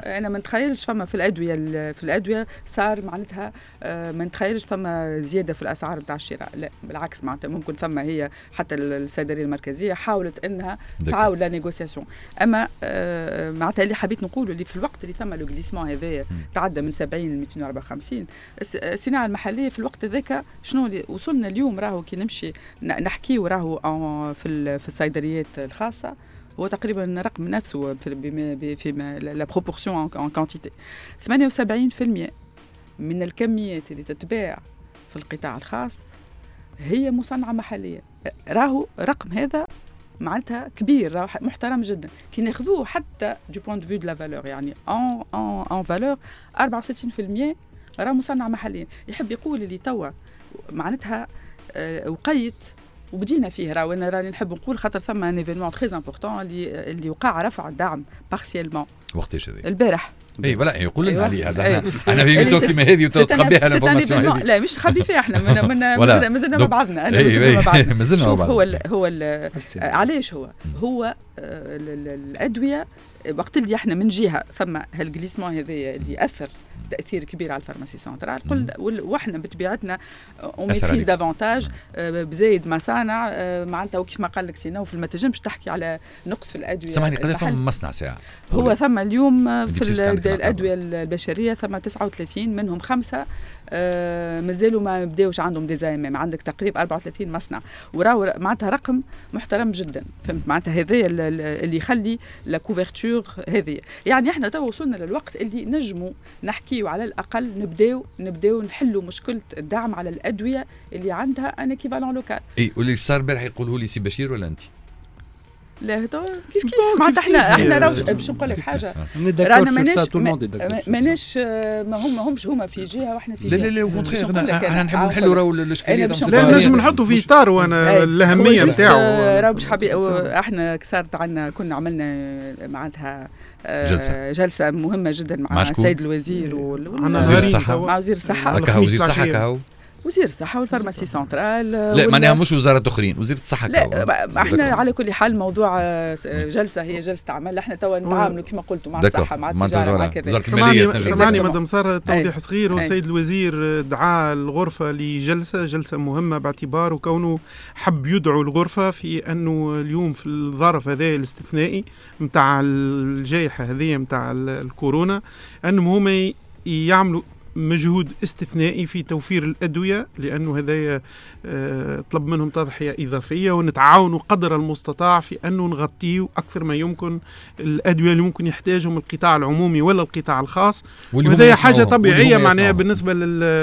انا ما نتخيلش فما في الادويه في الادويه صار معناتها ما نتخيلش فما زياده في الاسعار نتاع الشراء، لا بالعكس معناتها ممكن فما هي حتى الصيدليه المركزيه حاولت انها تعاود لا نيغوسياسيون. اما معناتها اللي حبيت نقوله اللي في الوقت اللي ثم لو جليسمون هذايا تعدى من سبعين ل مئتين وأربعة وخمسين، الصناعه المحليه في الوقت هذاك شنو اللي وصلنا اليوم راهو كي نمشي نحكيو راهو في في الصيدليات الخاصه هو تقريبا رقم نفسه في في لا بروبورسيون ان كانتيتي ثمانية وسبعين بالمئة من الكميات اللي تتباع في القطاع الخاص هي مصنعه محليه. راهو رقم هذا معناتها كبير، راهو محترم جدا كي ناخذوه حتى دو بوين دو فيو دو لا فالور، يعني ان ان ان فالور أربعة وستين بالمئة راه مصنع محليا. يحب يقول اللي توا معناتها أه وقيت وبدينا فيه، راه وانا راني نحب نقول خاطر ثم ان ايفينمون تري امبورطون اللي اللي وقع رفع الدعم بارسيالمون وقتاش هذه البارح. اي ولا يقول لنا عليه هذا احنا في ميسيون كيما هذه وتخبيها الانفورماسيون هذه. لا مش تخبي فيها، احنا من من مازلنا مع بعضنا. انا مازلنا مع بعضنا مازلنا مع بعضنا. هو ال هو ال علاش هو هو الادويه وقت اللي احنا من جهه ثم هالجليسمون هذايا اللي اثر تاثير كبير على الفارماسي سنترال، قلنا واحنا بطبيعتنا اون ميتريز دافونتاج بزايد مصانع معناتها وكيف ما قال لك سينا وفي المتاجم باش تحكي على نقص في الادويه. سامحني قد فهم مصنع ساعه هو ثم اليوم في الادويه البشريه ثم تسعة وثلاثين منهم خمسه آه مازالوا ما بداوش عندهم ديزايمام، عندك تقريبا أربعة وثلاثين مصنع وراو معناتها رقم محترم جدا. فهمت معناتها هذايا اللي يخلي لا كوفرتور هذه. يعني احنا تو وصلنا للوقت اللي نجموا نحكيوا على الاقل نبداو نبداو نحلوا مشكله الدعم على الادويه اللي عندها ان ايكيفالون لوكال. اي واللي صار البارح يقوله لي سي بشير ولا انت؟ لا تو كيف كيف معناتها احنا احنا باش نقول لك حاجه رانا ماناش ماناش ما هم ماهمش هما في جهه واحنا في جهه. لا لا لا وكونترير احنا نحبوا نحلوا راهو الاشكاليه. لا نجم نحطوا في اطار وانا الاهميه نتاعو راهو باش حبي احنا صارت عندنا كنا عملنا معناتها جلسه جلسه مهمه جدا مع السيد الوزير ومع وزير الصحه مع وزير الصحه كهو وزير الصحه كهو وزير الصحة والفارماسي سنترال. لا معناها مش وزارة أخرين، وزيرة الصحة. لا احنا على كل حال موضوع جلسة هي جلسة عمل، احنا توا نتعاملوا كما قلت مع الصحة مع التجارة مع كذا. وزارة المالية. سمعني مدام سارة توضيح صغير. والسيد الوزير دعا الغرفة لجلسة جلسة مهمة باعتبار وكونه حب يدعو الغرفة في أنه اليوم في الظرف هذا الاستثنائي متاع الجائحة هذه متاع الكورونا أنهم هم يعملوا مجهود استثنائي في توفير الأدوية، لأنه هذا طلب منهم تضحية إضافية، ونتعاونوا قدر المستطاع في أنه نغطيه أكثر ما يمكن الأدوية اللي ممكن يحتاجهم القطاع العمومي ولا القطاع الخاص. وهذا حاجة طبيعية معناها بالنسبة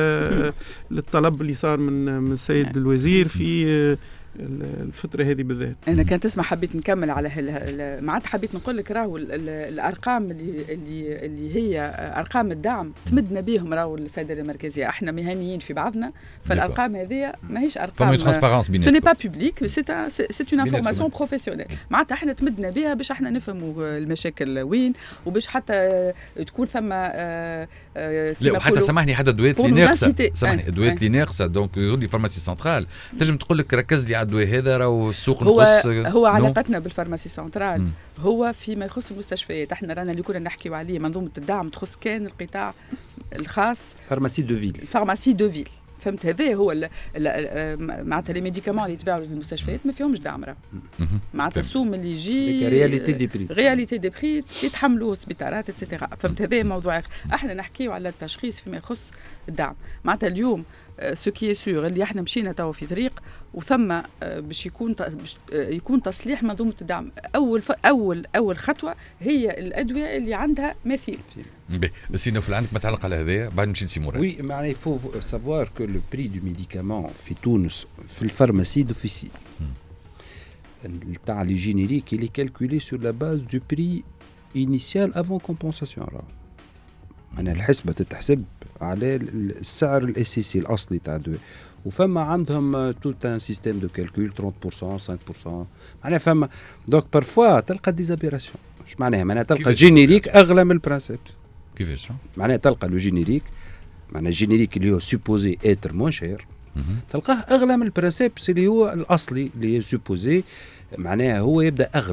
للطلب اللي صار من السيد الوزير في الفترة هذه بالذات. أنا كانت تسمع حبيت نكمل على هال معناتها حبيت نقول لك راهو الأرقام اللي اللي اللي هي أرقام الدعم تمدنا بهم راهو الصيدلية المركزية، احنا مهنيين في بعضنا، فالأرقام هذه ماهيش أرقام سو ني با بوبليك سي سي اون انفورماسيون بروفيسيونيل. معناتها احنا تمدنا بها باش احنا نفهموا المشاكل وين وباش حتى تكون ثم لا وحتى سامحني حتى الدويات اللي ناقصة سامحني الدويات اللي ناقصة دونك يقول لي فارماسي سنترال تنجم تقول لك ركز لي على الدواء هذا راهو السوق نقص. هو, هو علاقتنا بالفارماسي سنترال م. هو فيما يخص المستشفيات. احنا رانا اللي كنا نحكيو عليه منظومه الدعم تخص كان القطاع الخاص فارماسي دو فيل فارماسي دو فيل. فهمت هذا هو معناتها لي ميديكامون اللي يتباعوا للمستشفيات ما فيهمش دعم راه معناتها السوم اللي يجي رياليتي دي بري رياليتي دي بري يتحملوه السبيطارات اتسيتيرا. فهمت هذا موضوع احنا نحكيو على التشخيص فيما يخص الدعم. معناتها اليوم سو كي سور اللي احنا مشينا توا في طريق وثم باش يكون باش يكون تصليح منظومه الدعم. اول اول اول خطوه هي الادويه اللي عندها مثيل. باهي بس انه في عندك ما تعلق على هذايا بعد نمشي لسي مراد. وي معناها يفو سافوار كو لو بري دو ميديكامون في تونس في الفارماسي دوفيسي تاع لي جينيريك اللي كالكولي سور لا باز دو بري انيسيال افون كومبونساسيون. راه معناها الحسبه تتحسب على السعر الاساسي الاصلي تاع الدواء، وفما عندهم توت ان سيستيم دو كالكول ثلاثين بالمئة خمسة بالمئة معناها فما دونك بارفوا تلقى ديزابيراسيون. اش معناها؟ معناها تلقى جينيريك اغلى من البرانسيب. كيفاش؟ معناها تلقى لو جينيريك معناها الجينيريك اللي هو سوبوزي اتر مون شير تلقاه اغلى من البرانسيب اللي هو الاصلي اللي هو سوبوزي معناها هو يبدا اغلى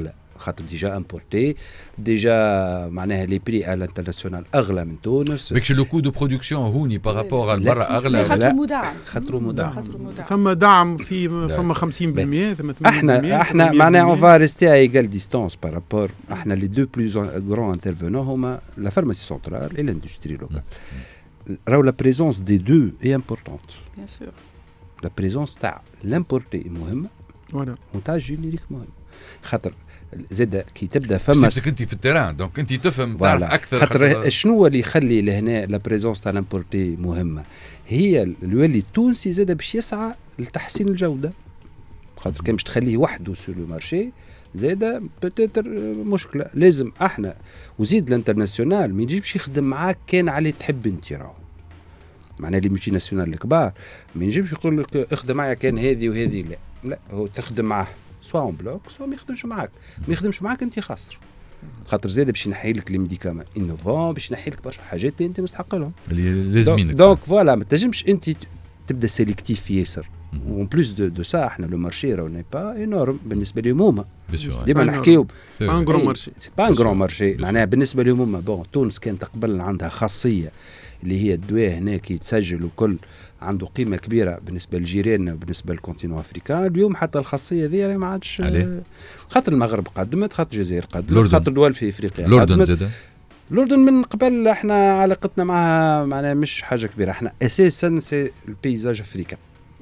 خاطر ديجا امبورتي ديجا معناها لي بري على الانترناسيونال اغلى من تونس بكش لو كو دو برودكسيون هوني بارابور على برا اغلى. خاطر مدعم خاطر مدعم ثم دعم في ثم خمسين بالمئة ثم احنا احنا معناها اون فا ريستي ا ايغال ديستانس بارابور. احنا لي دو بلوز غران انترفونون هما لا فارماسي سنترال اي لاندستري لوكال. راهو لا بريزونس دي دو اي امبورطونت بيان سور. لا بريزونس تاع لامبورتي مهمه ولا وتاع الجينيريك مهم خاطر زاد كي تبدا فما سيبك انت في التيران دونك انت تفهم تعرف اكثر. خاطر شنو اللي يخلي لهنا لا بريزونس تاع لامبورتي مهمه هي الولي التونسي زاد باش يسعى لتحسين الجوده خاطر كان باش تخليه وحده سور لو مارشي زاد بتاتر مشكله. لازم احنا وزيد الانترناسيونال ما يجيبش يخدم معاك كان عليه تحب انت راهو معناها لي ملتي ناسيونال الكبار ما يجيبش يقول لك اخدم معايا كان هذه وهذه لا لا هو تخدم معاه سواء اون بلوك سواء ما يخدمش معاك ما يخدمش معاك انت خاسر خاطر زاد باش ينحي لك لي ميديكامون انوفون باش ينحي لك برشا حاجات انت مستحق لهم اللي لازمينك. دونك فوالا ما تنجمش انت تبدا سيليكتيف ياسر وان بلوس دو دو سا احنا لو مارشي راه ني با انورم بالنسبه لهم هما ديما نحكيو ان غران مارشي سي با ان غران مارشي معناها بالنسبه لهم هما بون تونس كانت قبل عندها خاصيه اللي هي الدواء هناك يتسجل وكل عنده قيمه كبيره بالنسبه لجيراننا وبالنسبه للكونتينو افريكان. اليوم حتى الخاصيه هذه ما عادش خاطر المغرب قدمت خاطر الجزائر قدمت خاطر دول في افريقيا الاردن زاد الاردن من قبل احنا علاقتنا معها معناها مش حاجه كبيره احنا اساسا سي البيزاج افريكان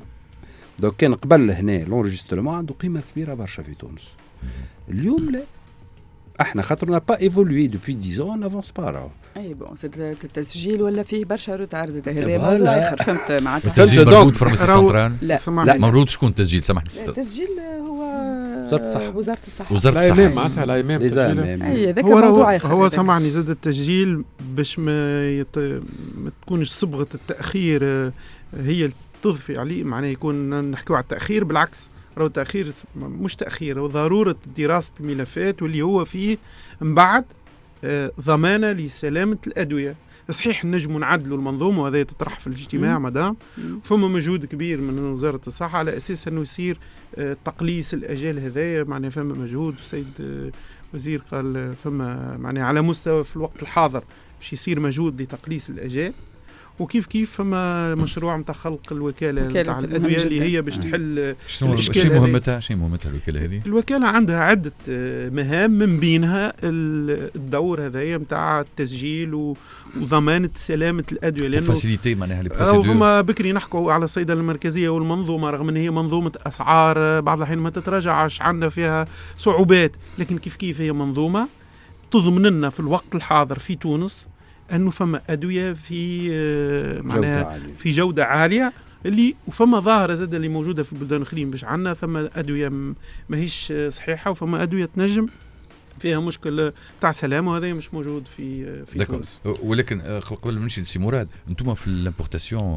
دونك كان قبل هنا لونجسترمون عنده قيمه كبيره برشا في تونس. اليوم لا احنا خاطرنا با ايفولوي دوبوي عشرة اون افونس با راهو اي بون التسجيل ولا فيه برشا روتار زاد هذا موضوع اخر فهمت معناتها التسجيل مربوط فرمسي سنترال لا لا مربوط شكون التسجيل سامحني التسجيل هو وزارة الصحة وزارة الصحة وزارة الصحة معناتها لا امام اي هذاك هو موضوع اخر. هو سامحني زاد التسجيل باش ما يط... ما تكونش صبغة التأخير هي تضفي عليه معناه يكون نحكيو على التأخير بالعكس راهو تأخير مش تأخير هو ضرورة دراسة الملفات واللي هو فيه من بعد آه ضمانة لسلامة الأدوية. صحيح نجم نعدلوا المنظومة وهذا تطرح في الاجتماع مدام فما مجهود كبير من وزارة الصحة على أساس أنه يصير آه تقليص الأجال هذايا معناه فما مجهود السيد آه وزير قال فما معناه على مستوى في الوقت الحاضر باش يصير مجهود لتقليص الأجال وكيف كيف فما مشروع متاع خلق الوكاله نتاع الادويه اللي هي باش تحل الاشكال. شنو مهمتها شنو مهمتها الوكاله هذه؟ الوكاله عندها عده مهام من بينها الدور هذايا نتاع التسجيل وضمانه سلامه الادويه لانه فاسيليتي معناها لي بروسيدور. فما بكري نحكوا على الصيدله المركزيه والمنظومه رغم ان هي منظومه اسعار بعض الاحيان ما تتراجعش عندنا فيها صعوبات لكن كيف كيف هي منظومه تضمن لنا في الوقت الحاضر في تونس انه فما ادويه في معناها في جوده عاليه اللي وفما ظاهره زاد اللي موجوده في البلدان الاخرين باش عندنا ثم ادويه ماهيش صحيحه وفما ادويه تنجم فيها مشكله تاع سلامه وهذا مش موجود في في تونس. ولكن قبل ما نمشي لسي مراد انتم في الامبورتاسيون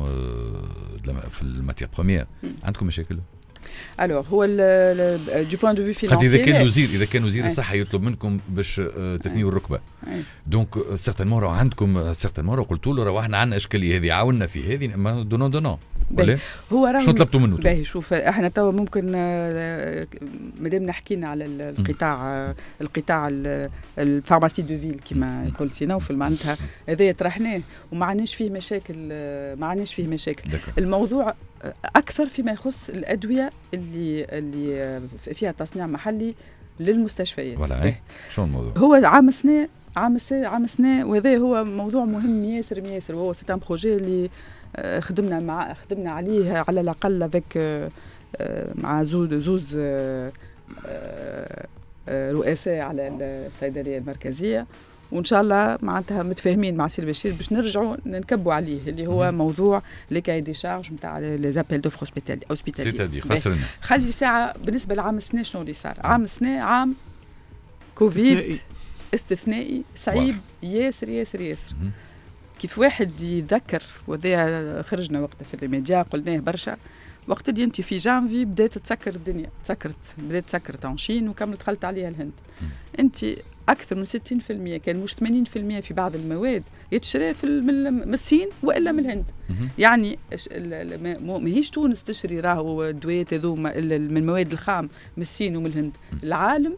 في الماتير بروميير عندكم مشاكل؟ الوغ هو دو بوين دو في فينانسي اذا كان وزير اذا كان وزير الصحه يطلب منكم باش تثنيوا الركبه دونك سيغتانمون راه عندكم سيغتانمون قلتوا له راه احنا عندنا اشكاليه هذه عاونا في هذه ما دونون دونون ولا هو راه شنو طلبتوا منه؟ باهي شوف احنا توا ممكن مادام حكينا على القطاع القطاع الفارماسي دو فيل كما يقول سينا وفي معناتها هذا طرحناه وما عندناش فيه مشاكل ما عندناش فيه مشاكل دكو. الموضوع اكثر فيما يخص الادويه اللي اللي فيها تصنيع محلي للمستشفيات. ولا شو الموضوع؟ هو عام سنه عام سنه عام سنه وهذا هو موضوع مهم ياسر ياسر وهو سي ان بروجي اللي خدمنا مع خدمنا عليه على الاقل افيك مع زوز زوز رؤساء على الصيدليه المركزيه وان شاء الله معناتها متفاهمين مع سي البشير باش نرجعوا ننكبوا عليه اللي هو موضوع لي كاي دي شارج نتاع لي زابيل دوفر اوسبيتالي اوسبيتالي سيتادير فسرنا خلي ساعه بالنسبه لعام السنه شنو اللي صار عام السنه عام كوفيد استثنائي صعيب ياسر ياسر ياسر كيف واحد يتذكر وذا خرجنا وقتها في الميديا قلناه برشا وقت اللي انت في جانفي بدات تسكر الدنيا تسكرت بدات تسكر تنشين وكملت دخلت عليها الهند انت اكثر من ستين بالمئة كان مش ثمانين بالمئة في بعض المواد يتشرى في من الصين والا من الهند يعني ماهيش تونس تشري راهو دوات هذوما من المواد الخام من الصين ومن الهند العالم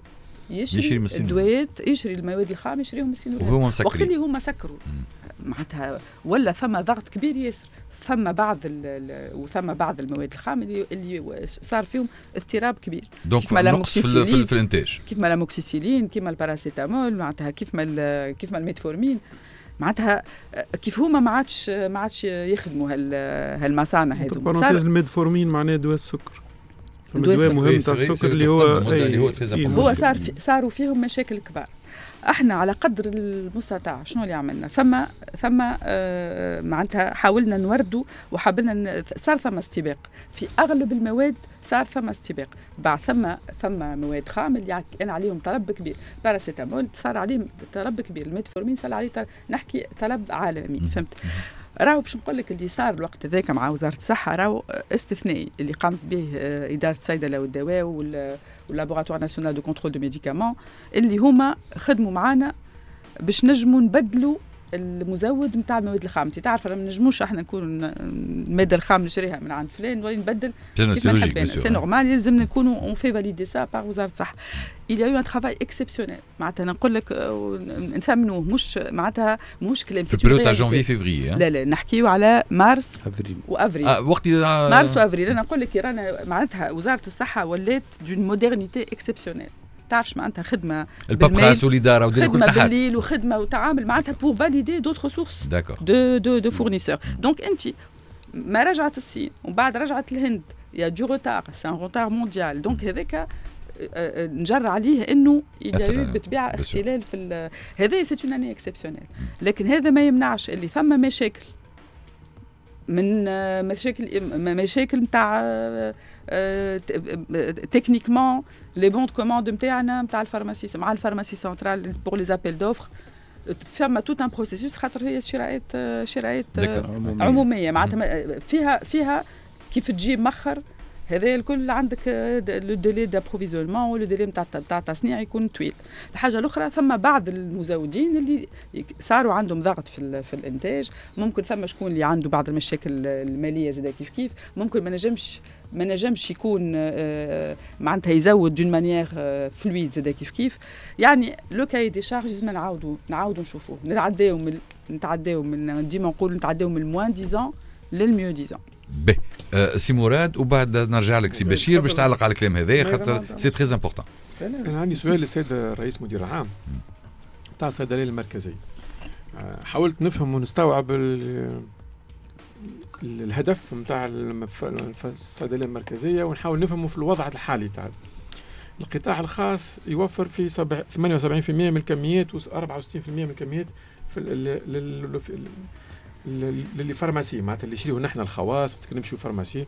يشري الدويات، يشري المواد الخام، يشريهم السينورات وقت اللي هما سكروا. معناتها ولا ثم ضغط كبير ياسر، ثم بعض وثم بعض المواد الخام اللي, اللي صار فيهم اضطراب كبير. دونك نقص في, في, في الانتاج كيف ما الاموكسيسيلين، كيف ما الباراسيتامول، معناتها كيف ما كيف ما الميتفورمين، معناتها كيف هما ما عادش ما عادش يخدموا هالمصانع هذو. صار الميتفورمين معناه دواء السكر، دواء مهم تاع السكر اللي هو اللي هو هو صار في صاروا فيهم مشاكل كبار. احنا على قدر المستطاع شنو اللي عملنا؟ ثم ثم آه معناتها حاولنا نوردوا وحاولنا صار ثم استباق في اغلب المواد، صار ثم استباق. بعد ثم ثم مواد خام اللي كان عليهم طلب كبير، باراسيتامول صار عليه طلب كبير، الميتفورمين صار عليه طلب، نحكي طلب عالمي. فهمت؟ راهو باش نقول لك اللي صار الوقت ذاك مع وزاره الصحه راهو استثنائي اللي قامت به اداره الصيدله والدواء واللابوراتوار ناسيونال دو كونترول دو ميديكامون، اللي هما خدموا معنا باش نجموا نبدلوا المزود نتاع المواد الخام. انت تعرف ما نجموش احنا نكون الماده الخام نشريها من عند فلان نولي نبدل كيف ما حبينا، سي نورمال، يلزمنا نكونوا اون في فاليدي سا باغ وزاره الصحه. il y a eu un travail exceptionnel. معناتها نقول لك نثمنوه، مش معناتها مش كلام في البريود تاع جانفي فيفري. لا لا نحكيو على مارس افريل وافريل. آه وقت آه مارس وافريل. انا نقول لك رانا معناتها وزاره الصحه ولات دون مودرنيتي اكسبسيونيل. تعرفش معناتها خدمه البابراس والاداره ودير كل خدمه بالليل وخدمه وتعامل معناتها بور فاليدي دوطخ سورس دو دو دو فورنيسور. دونك انت ما رجعت الصين ومن بعد رجعت الهند، يا دو روتار، سي ان روتار مونديال. دونك هذاك نجر عليه انه يدير بالطبيعه اختلال في هذا، سي اون اني اكسبسيونيل. لكن هذا ما يمنعش اللي ثم مشاكل من مشاكل مشاكل نتاع تكنيكمون لي بون كوموند نتاعنا نتاع الفارماسي مع الفارماسي سنترال بور لي زابيل دوفر، فما توت ان بروسيسوس خاطر هي شرايط شرايط عموميه معناتها فيها فيها كيف تجي مخر هذا الكل عندك لو ديلي دابروفيزيونمون ولو ديلي نتاع نتاع التصنيع يكون طويل. الحاجه الاخرى ثم بعض المزودين اللي صاروا عندهم ضغط في في الانتاج، ممكن ثم شكون اللي عنده بعض المشاكل الماليه زاد كيف كيف، ممكن ما نجمش ما نجمش يكون معناتها يزود دون مانيير فلويد زاد كيف كيف. يعني لو كاي دي شارج لازم نعاودوا نعاودوا نشوفوه، نتعداو من نتعداو من ديما نقولوا نتعداو من الموان ديزون للميو ديزون. به أه سي مراد وبعد نرجع لك سي بشير باش تعلق على الكلام هذا خاطر سي تري امبورطون. انا عندي سؤال للسيد رئيس مدير العام تاع الصيدليه المركزيه. حاولت نفهم ونستوعب الهدف نتاع الصيدليه المركزيه ونحاول نفهمه في الوضع الحالي تاع القطاع الخاص. يوفر في ثمانية وسبعين بالمئة من الكميات وأربعة وستين بالمئة من الكميات في للي فارماسي معناتها اللي يشريوه نحن الخواص نمشيو فارماسي.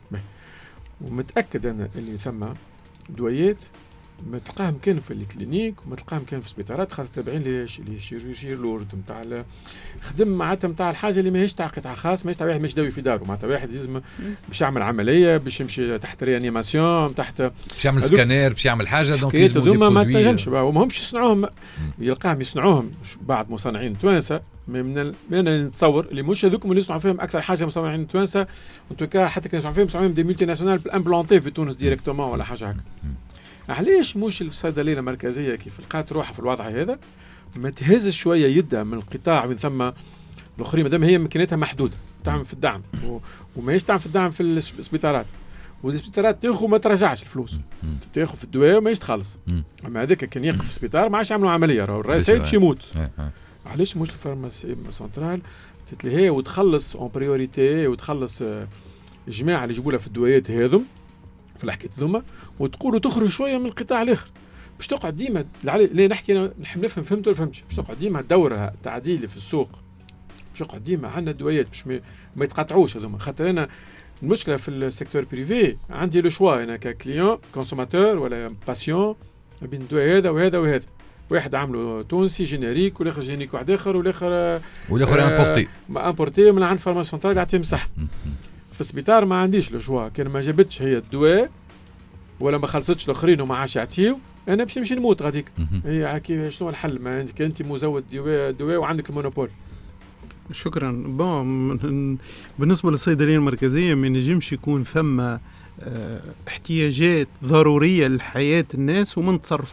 ومتاكد انا اللي ثم دويات ما تلقاهم كانوا في الكلينيك وما تلقاهم كانوا في السبيطارات خاطر تابعين للشيروجي لورد نتاع خدم معناتها نتاع الحاجه اللي ماهيش تاع قطاع خاص، ماهيش تاع واحد مش داوي في داره، معناتها واحد لازم باش يعمل عمليه باش يمشي تحت ريانيماسيون تحت باش يعمل سكانير باش يعمل حاجه. دونك لازم ما تنجمش وماهمش يصنعوهم، يلقاهم يصنعوهم بعض مصنعين توانسه من ال... من نتصور اللي مش هذوك اللي يصنعوا فيهم اكثر حاجه مصنعين التوانسه انتو حتى كانوا يصنعوا فيهم يصنعوا فيهم دي ملتي ناسيونال بالامبلانتي في تونس ديريكتومون ولا حاجه هكا. علاش مش الصيدليه المركزيه كيف لقات روحها في الوضع هذا ما تهز شويه يدها من القطاع من ثم الاخرين مادام هي امكانياتها محدوده تعمل في الدعم و... وما تعمل في الدعم في السبيطارات والسبيطارات تاخذ ما ترجعش الفلوس تاخذ في الدواء وما تخلص. اما هذاك كان يقف في السبيطار ما عادش يعملوا عمليه راهو الرئيس يموت. علاش مش الفارماسي سنترال تتلهي وتخلص اون بريوريتي وتخلص الجماعه اللي يجيبوا لها في الدوايات هذم في الحكايه ذوما وتقولوا تخرج شويه من القطاع الاخر باش تقعد ديما ليه نحكي انا نحب نفهم فهمت ولا فهمتش باش تقعد ديما دورها تعديلي في السوق باش تقعد ديما عندنا الدوايات باش ما يتقطعوش هذوما. خاطر انا المشكله في السيكتور بريفي عندي لو شوا انا ككليون كونسوماتور ولا باسيون بين الدواء هذا وهذا وهذا، واحد عامله تونسي جينيريك والاخر جينيريك واحد اخر والاخر والاخر امبورتي ما امبورتي من عند فارماسي سنترال يعطيه مسح. في السبيطار ما عنديش لو شوا، كان ما جابتش هي الدواء ولا ما خلصتش الاخرين وما عادش يعطيو انا باش نمشي نموت غاديك. هي كيف شنو الحل؟ ما عندك انت مزود دواء دواء وعندك المونوبول. شكرا. بون بالنسبه للصيدليه المركزيه ما نجمش يكون ثم اه احتياجات ضروريه لحياه الناس وما نتصرفوش.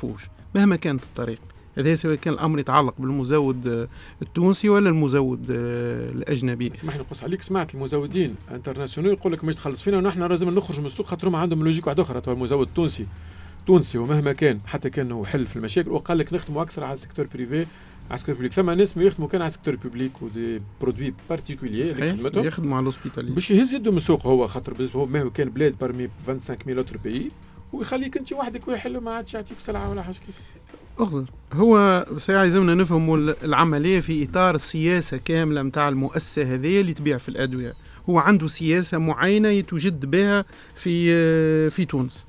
مهما كانت الطريقة. هذا سواء كان الأمر يتعلق بالمزود التونسي ولا المزود الأجنبي. اسمح لي نقص عليك، سمعت المزودين انترناسيونال يقول لك مش تخلص فينا ونحن لازم نخرج من السوق خاطر عندهم لوجيك واحدة أخرى. تو المزود التونسي تونسي ومهما كان حتى كان هو حل في المشاكل، وقال لك نخدموا أكثر على السيكتور بريفي على السيكتور بوبليك. ثم ناس ما يخدموا كان على السيكتور بوبليك ودي برودوي بارتيكولير يخدموا على الهوسبيتالي باش يهز يده من السوق هو، خاطر هو مهما كان بلاد برمي خمسة وعشرين ألف اوتر بيي ويخليك انت وحدك ويحل، ما عادش يعطيك سلعه ولا حاجه كيف اخزر. هو سيعزمنا نفهموا العمليه في اطار السياسه كامله نتاع المؤسسه هذه اللي تبيع في الادويه. هو عنده سياسه معينه يتوجد بها في في تونس.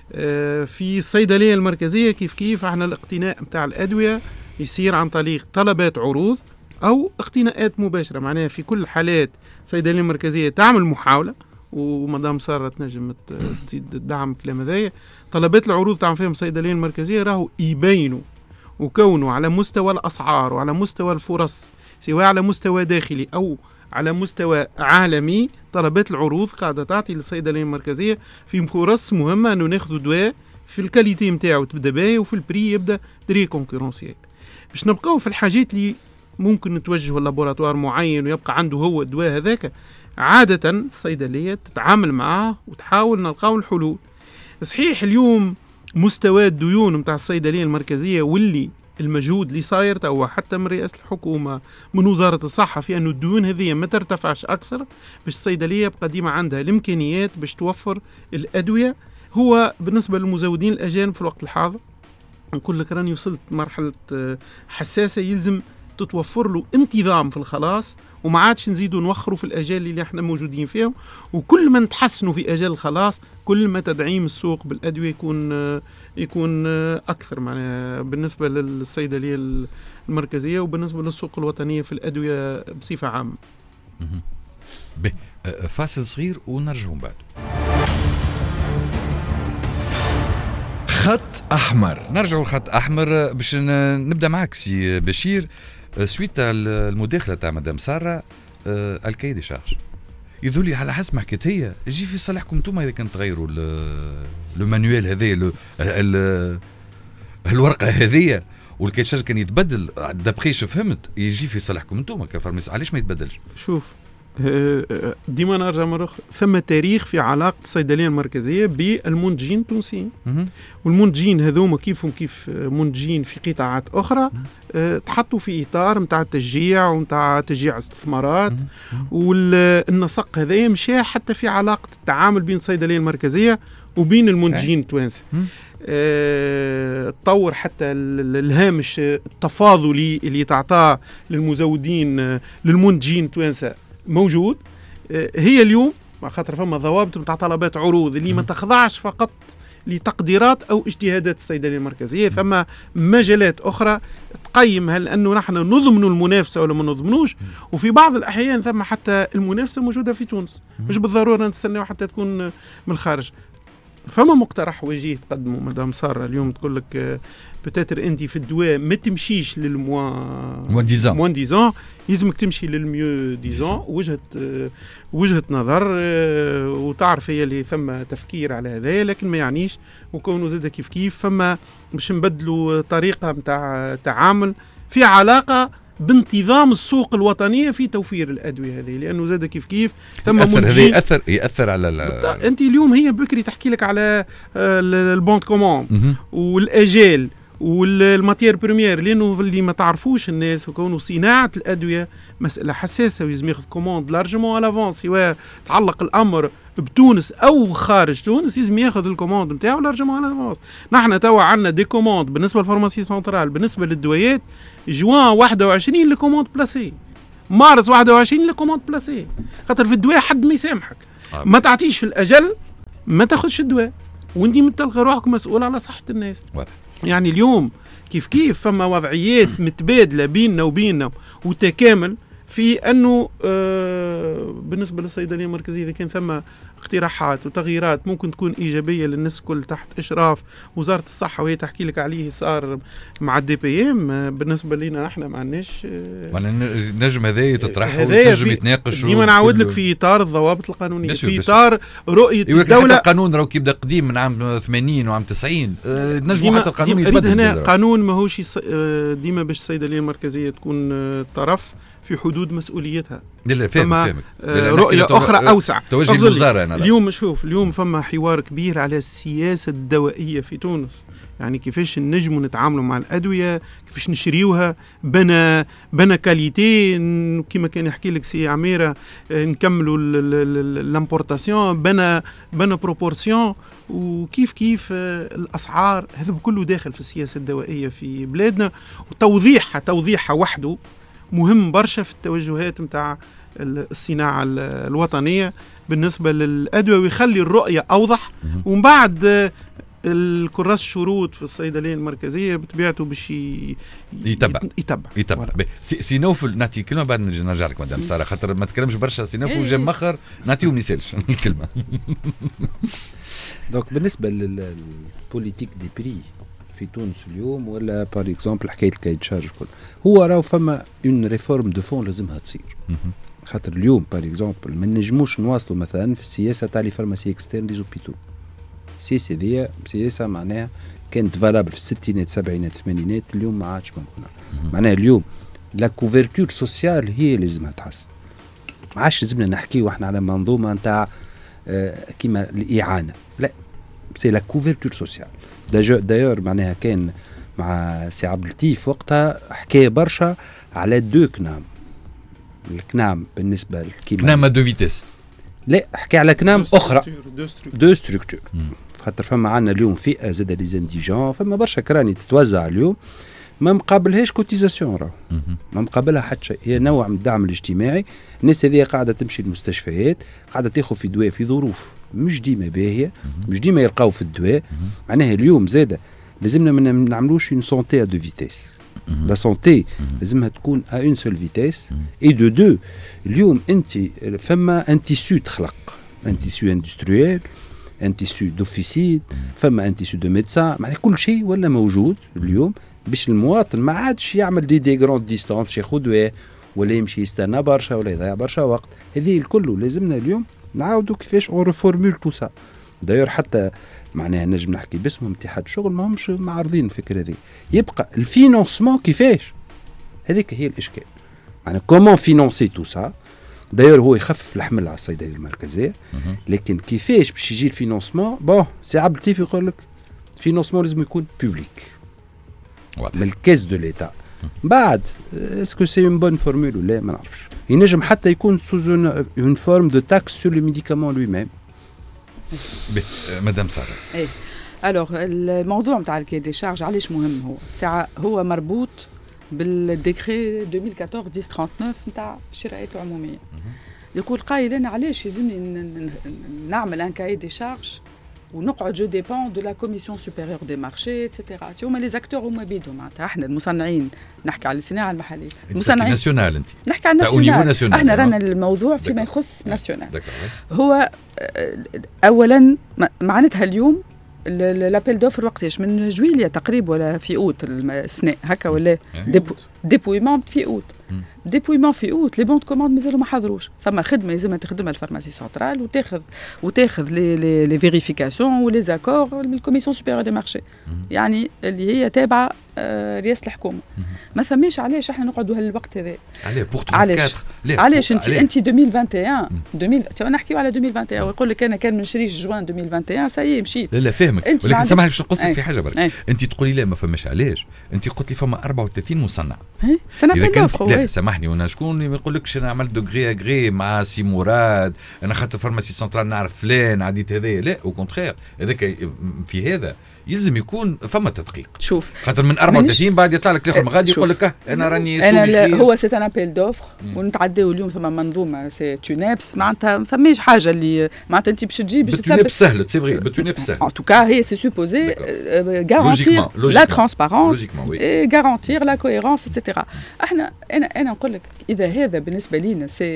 في الصيدليه المركزيه كيف كيف احنا الاقتناء نتاع الادويه يصير عن طريق طلبات عروض او اقتناءات مباشره. معناها في كل الحالات الصيدليه المركزيه تعمل محاوله، ومدام سارة تنجم تزيد الدعم كلام هذايا. طلبات العروض تاع فيهم الصيدليه المركزيه راهو يبينوا وكونوا على مستوى الاسعار وعلى مستوى الفرص، سواء على مستوى داخلي او على مستوى عالمي. طلبات العروض قاعده تعطي للصيدليه المركزيه في فرص مهمه انه ناخذوا دواء في الكاليتي نتاعو تبدا باهي وفي البري يبدا دري كونكورونسيال. باش نبقاو في الحاجات اللي ممكن نتوجه لابوراتوار معين ويبقى عنده هو الدواء هذاك، عادة الصيدلية تتعامل معاه وتحاول نلقاو الحلول. صحيح اليوم مستوى الديون متاع الصيدلية المركزية واللي المجهود اللي صاير توا حتى من رئاسة الحكومة من وزارة الصحة في أنه الديون هذه ما ترتفعش أكثر، باش الصيدلية بقى ديما عندها الإمكانيات باش توفر الأدوية. هو بالنسبة للمزودين الأجانب في الوقت الحاضر نقول لك راني وصلت مرحلة حساسة يلزم تتوفر له انتظام في الخلاص، وما عادش نزيدوا نوخروا في الأجال اللي احنا موجودين فيهم. وكل ما نتحسنوا في أجال الخلاص كل ما تدعيم السوق بالأدوية يكون يكون أكثر معناها بالنسبة للصيدلية المركزية وبالنسبة للسوق الوطنية في الأدوية بصفة عامة. فاصل صغير ونرجعوا بعد. خط أحمر. نرجعوا الخط أحمر باش نبدأ معك سي بشير. سويت المداخلة تاع مدام سارة الكاي دي شارج يذولي على حسب ما حكيت هي يجي في صالحكم انتم اذا كنت تغيروا لو مانويل هذايا الورقه هذيا والكاي شارج كان يتبدل دابخيش فهمت يجي في صالحكم انتم كفرميس. علاش ما يتبدلش؟ شوف ديما نرجع مرة أخرى، ثم تاريخ في علاقة الصيدلية المركزية بالمنتجين التونسيين، والمنتجين هذوما كيفهم كيف منتجين في قطاعات أخرى أه تحطوا في إطار متاع التشجيع ومتاع تشجيع استثمارات. والنسق هذا مشى حتى في علاقة التعامل بين الصيدلية المركزية وبين المنتجين التوانسة. تطور أه حتى الهامش التفاضلي اللي تعطاه للمزودين للمنتجين التوانسة موجود. هي اليوم خاطر فما ضوابط نتاع طلبات عروض اللي ما تخضعش فقط لتقديرات او اجتهادات الصيدليه المركزيه، ثم مجالات اخرى تقيم هل انه نحن نضمن المنافسه ولا ما نضمنوش. وفي بعض الاحيان ثم حتى المنافسه موجوده في تونس، مش بالضروره نستناو حتى تكون من الخارج. فما مقترح وجيه تقدمه مدام سارة اليوم تقول لك بتاتر انت في الدواء ما تمشيش للموان ديزان موان ديزان يلزمك تمشي للميو ديزان. وجهه وجهه نظر وتعرف هي اللي ثم تفكير على هذا، لكن ما يعنيش وكونه زاد كيف كيف فما باش نبدلوا طريقه نتاع تعامل في علاقه بانتظام السوق الوطنيه في توفير الادويه هذه، لانه زاد كيف كيف ثم يأثر هذا ياثر ياثر على انت اليوم هي بكري تحكي لك على البون كوموند والاجال والماتير بريمير، لانه اللي ما تعرفوش الناس وكونه صناعه الادويه مساله حساسه ويلزم ياخذ كوموند لارجمون على لافونس، سواء تعلق الامر بتونس او خارج تونس يلزم ياخذ الكوموند نتاعو لارجمون على لافونس. نحن توا عندنا دي كوموند بالنسبه للفارماسي سنترال بالنسبه للدويات جوان واحد وعشرين لكوموند بلاسي، مارس واحد وعشرين لكوموند بلاسي، خاطر في الدواء حد ما يسامحك آه. ما تعطيش في الاجل ما تاخذش الدواء وانت متلقى روحك مسؤول على صحه الناس. واضح. يعني اليوم كيف كيف فما وضعيات متبادله بيننا وبيننا وتكامل في انه آه بالنسبه للصيدليه المركزيه اذا كان ثم اقتراحات وتغييرات ممكن تكون إيجابية للناس كل تحت إشراف وزارة الصحة، وهي تحكي لك عليه صار مع الدي بي ام. بالنسبة لنا احنا ما عندناش نجم هذا تطرح ونجم يتناقش. ديما نعاود لك في إطار الضوابط القانونية، في إطار رؤية الدولة. القانون راهو كيبدا قديم من عام ثمانين وعام تسعين، نجم حتى القانون يتبدل. هنا قانون ماهوش ديما باش الصيدلية المركزية تكون طرف في حدود مسؤوليتها. لا فاهمك فاهمك. رؤية أخرى أوسع. توجه الوزارة أنا اليوم شوف اليوم فما حوار كبير على السياسة الدوائية في تونس، يعني كيفاش نجموا نتعاملوا مع الأدوية، كيفاش نشريوها بنا بنا كاليتي كما كان يحكي لك سي عميرة، نكملوا الامبورتاسيون بنا بنا بروبورسيون، وكيف كيف الأسعار. هذا كله داخل في السياسة الدوائية في بلادنا، وتوضيحها توضيحها وحده مهم برشا في التوجهات متاع الصناعة الوطنية بالنسبة للأدوية، ويخلي الرؤية أوضح. ومن بعد الكراس شروط في الصيدلية المركزية بطبيعته باش يتبع يتبع يتبع. سي نوفل نعطي كلمة بعد نرجع لك مدام سارة، خاطر ما تكلمش برشا سي نوفل وجا مخر نعطيه ما يسالش الكلمة. دونك بالنسبة للبوليتيك دي بري في تونس اليوم، ولا بار اكزومبل حكايه الكاي تشارج كل، هو راهو فما اون ريفورم دو فون لازمها تصير. خاطر اليوم بار اكزومبل ما نجموش نواصلوا مثلا في السياسه تاع لي فارماسي اكسترن دي زوبيتو. السياسه دي سياسه معناها كانت فالابل في الستينات السبعينات الثمانينات، اليوم ما عادش ممكن. معناها اليوم لا كوفرتور سوسيال هي اللي لازمها تحس. ما عادش لازمنا نحكيو احنا على منظومه نتاع آه كيما الاعانه، لا سي لا كوفرتور سوسيال. دايور معناها كان مع سي عبد اللطيف وقتها حكايه برشا على دو كنام. الكنام بالنسبه لكيما كنام دو فيتيس، لا حكي على كنام اخرى دو ستركتور. خاطر فما عندنا اليوم فئه زاد لي زانديجون، فما برشا كراني تتوزع اليوم ما مقابلهاش كوتيزاسيون، راهو ما مقابلها حتى شيء. هي نوع من الدعم الاجتماعي. الناس هذه قاعده تمشي للمستشفيات، قاعده تاخذ في دواء في ظروف مش ديما باهيه، مش ديما يلقاو في الدواء. معناها اليوم زاده لازمنا ما نعملوش اون سونتي ا دو فيتيس. لا سونتي لازمها تكون ا اون سول فيتيس اي دو دو. اليوم انت فما ان تيسو تخلق، ان تيسو اندستريال، ان تيسو دوفيسيد، فما ان تيسو دو ميدسان. معناها كل شيء ولا موجود اليوم باش المواطن ما عادش يعمل دي دي غراند ديستانس باش ياخذ دواء، ولا يمشي يستنى برشا، ولا يضيع برشا وقت. هذه الكل لازمنا اليوم نعاودوا كيفاش اون ريفورمول تو سا. داير حتى معناها نجم نحكي باسمهم اتحاد الشغل ما همش معارضين الفكره هذه. يبقى الفينانسمون كيفاش، هذيك هي الاشكال. معناها كومون فينانسي تو سا. داير هو يخفف الحمل على الصيدليه المركزيه، لكن كيفاش باش يجي الفينانسمون؟ بون سي عبد اللطيف يقول لك الفينانسمون لازم يكون بوبليك من الكاس دو ليتا. بعد اسكو سي اون بون فورمول ولا ما نعرفش. ينجم حتى يكون سوز اون فورم دو تاكس سور لو ميديكامون لوي ميم. مدام سارة. اي الوغ الموضوع نتاع الكي دي شارج علاش مهم؟ هو ساعه هو مربوط بالديكري ألفين وأربعطاش عشرة تسعة وتسعين نتاع الشراءات العموميه. يقول قائلا علاش يلزمني نعمل ان كاي دي شارج ونقعد جو ديبون دو لا كوميسيون سوبيريور دي مارشي اتسيتيرا. هما لي زاكتور هما بيدهم معناتها احنا المصنعين نحكي على الصناعه المحليه. المصنعين ناسيونال انت نحكي على الناسيونال، احنا رانا الموضوع فيما يخص ناسيونال. هو اولا معناتها اليوم لابيل دوفر وقتاش من جويليا تقريبا ولا في اوت السنه هكا ولا ديبويمون في اوت ديبويمون في اوت لي بونت كوموند مازالوا ما حضروش. ثم خدمه لازمها تخدمها الفارماسي سنترال وتاخذ وتاخذ لي لي لي فيريفيكاسيون ولي زاكور من الكوميسيون سوبيريور دي مارشي، يعني اللي هي تابعه آه رئاسه الحكومه. ما ثماش علاش احنا نقعدوا هالوقت هذا. عليه علاش علاش انت انت ألفين وواحد وعشرين تو نحكيو على ألفين وواحد وعشرين ويقول لك انا كان ما نشريش جوان ألفين وواحد وعشرين ساي مشيت. لا لا فاهمك، ولكن سامحني باش نقصك في حاجه برك. أي. انت تقولي لا ما فماش علاش، انت قلت لي فما أربعة وثلاثين مصنع. اي سنه لا سامحني وانا شكون ما يقولكش انا عملت دوغري اغري مع سي مراد، انا خدت فارماسي سنترال نعرف فلان عديت هذا. لا او كونترير، هذاك في هذا يلزم يكون فما تدقيق. شوف خاطر من أربعة وثلاثين بعد يطلع لك الاخر غادي يقول لك انا راني انا هو سي ان ابيل دوفر ونتعداو اليوم ثم منظومه سي تونابس معناتها ما فماش حاجه اللي معناتها انت باش تجي باش تثبت سهله سي فري بتونابس سهل. ان توكا هي سي سوبوزي غارانتير لا ترانسبارونس اي غارانتير لا كوهيرونس اتسيتيرا. احنا انا انا نقول لك اذا هذا بالنسبه لينا سي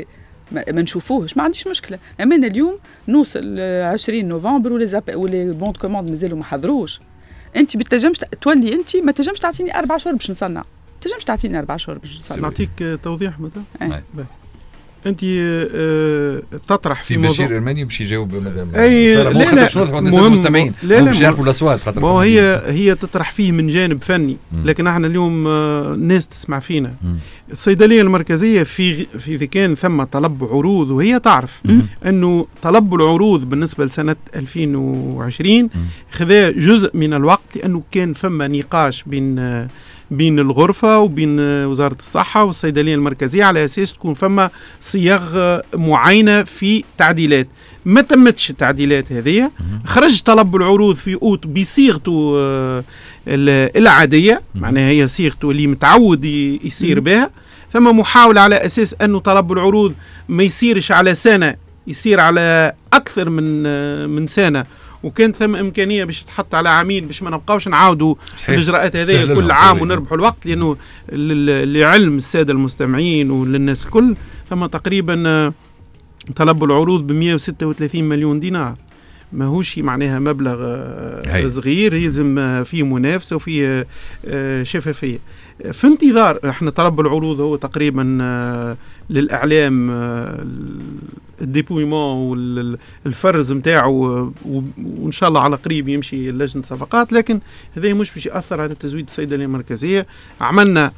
ما, ما نشوفوهش ما عنديش مشكله. اما أنا اليوم نوصل عشرين نوفمبر ولي ولي بون كوموند مازالوا ما حضروش، انت بتجمش تولي انت ما تجمش تعطيني اربع شهور باش نصنع، تجمش تعطيني اربع شهور باش نصنع. نعطيك توضيح مثلا. أه. انت أه تطرح في في موضوع بشير الارماني باش يجاوب مدام اي لا لا شنو مهم المستمعين لا لا باش يعرفوا الاصوات خاطر هي هي تطرح فيه من جانب فني، لكن احنا اليوم الناس تسمع فينا. مم. الصيدليه المركزيه في في اذا كان ثم طلب عروض وهي تعرف مم. انه طلب العروض بالنسبه لسنه ألفين وعشرين خذا جزء من الوقت، لانه كان ثم نقاش بين بين الغرفة وبين وزارة الصحة والصيدلية المركزية على أساس تكون فما صياغ معينة في تعديلات. ما تمتش التعديلات هذه، خرج طلب العروض في أوت بصيغته العادية، معناها هي صيغته اللي متعود يصير بها. ثم محاولة على أساس أنه طلب العروض ما يصيرش على سنة، يصير على أكثر من من سنة، وكان ثم إمكانية باش تحط على عامين باش ما نبقاوش نعاودوا الإجراءات هذه كل عام ونربحوا الوقت. لأنه لعلم السادة المستمعين وللناس الكل ثم تقريبا طلب العروض ب مئة وستة وثلاثين مليون دينار، ما هوش معناها مبلغ هي. صغير، يلزم فيه منافسة وفيه شفافية. في انتظار احنا طلب العروض هو تقريبا للإعلام الديبويمون والفرز متاعه، وإن شاء الله على قريب يمشي لجنة صفقات، لكن هذا مش باش يأثر على تزويد الصيدلية المركزية. عملنا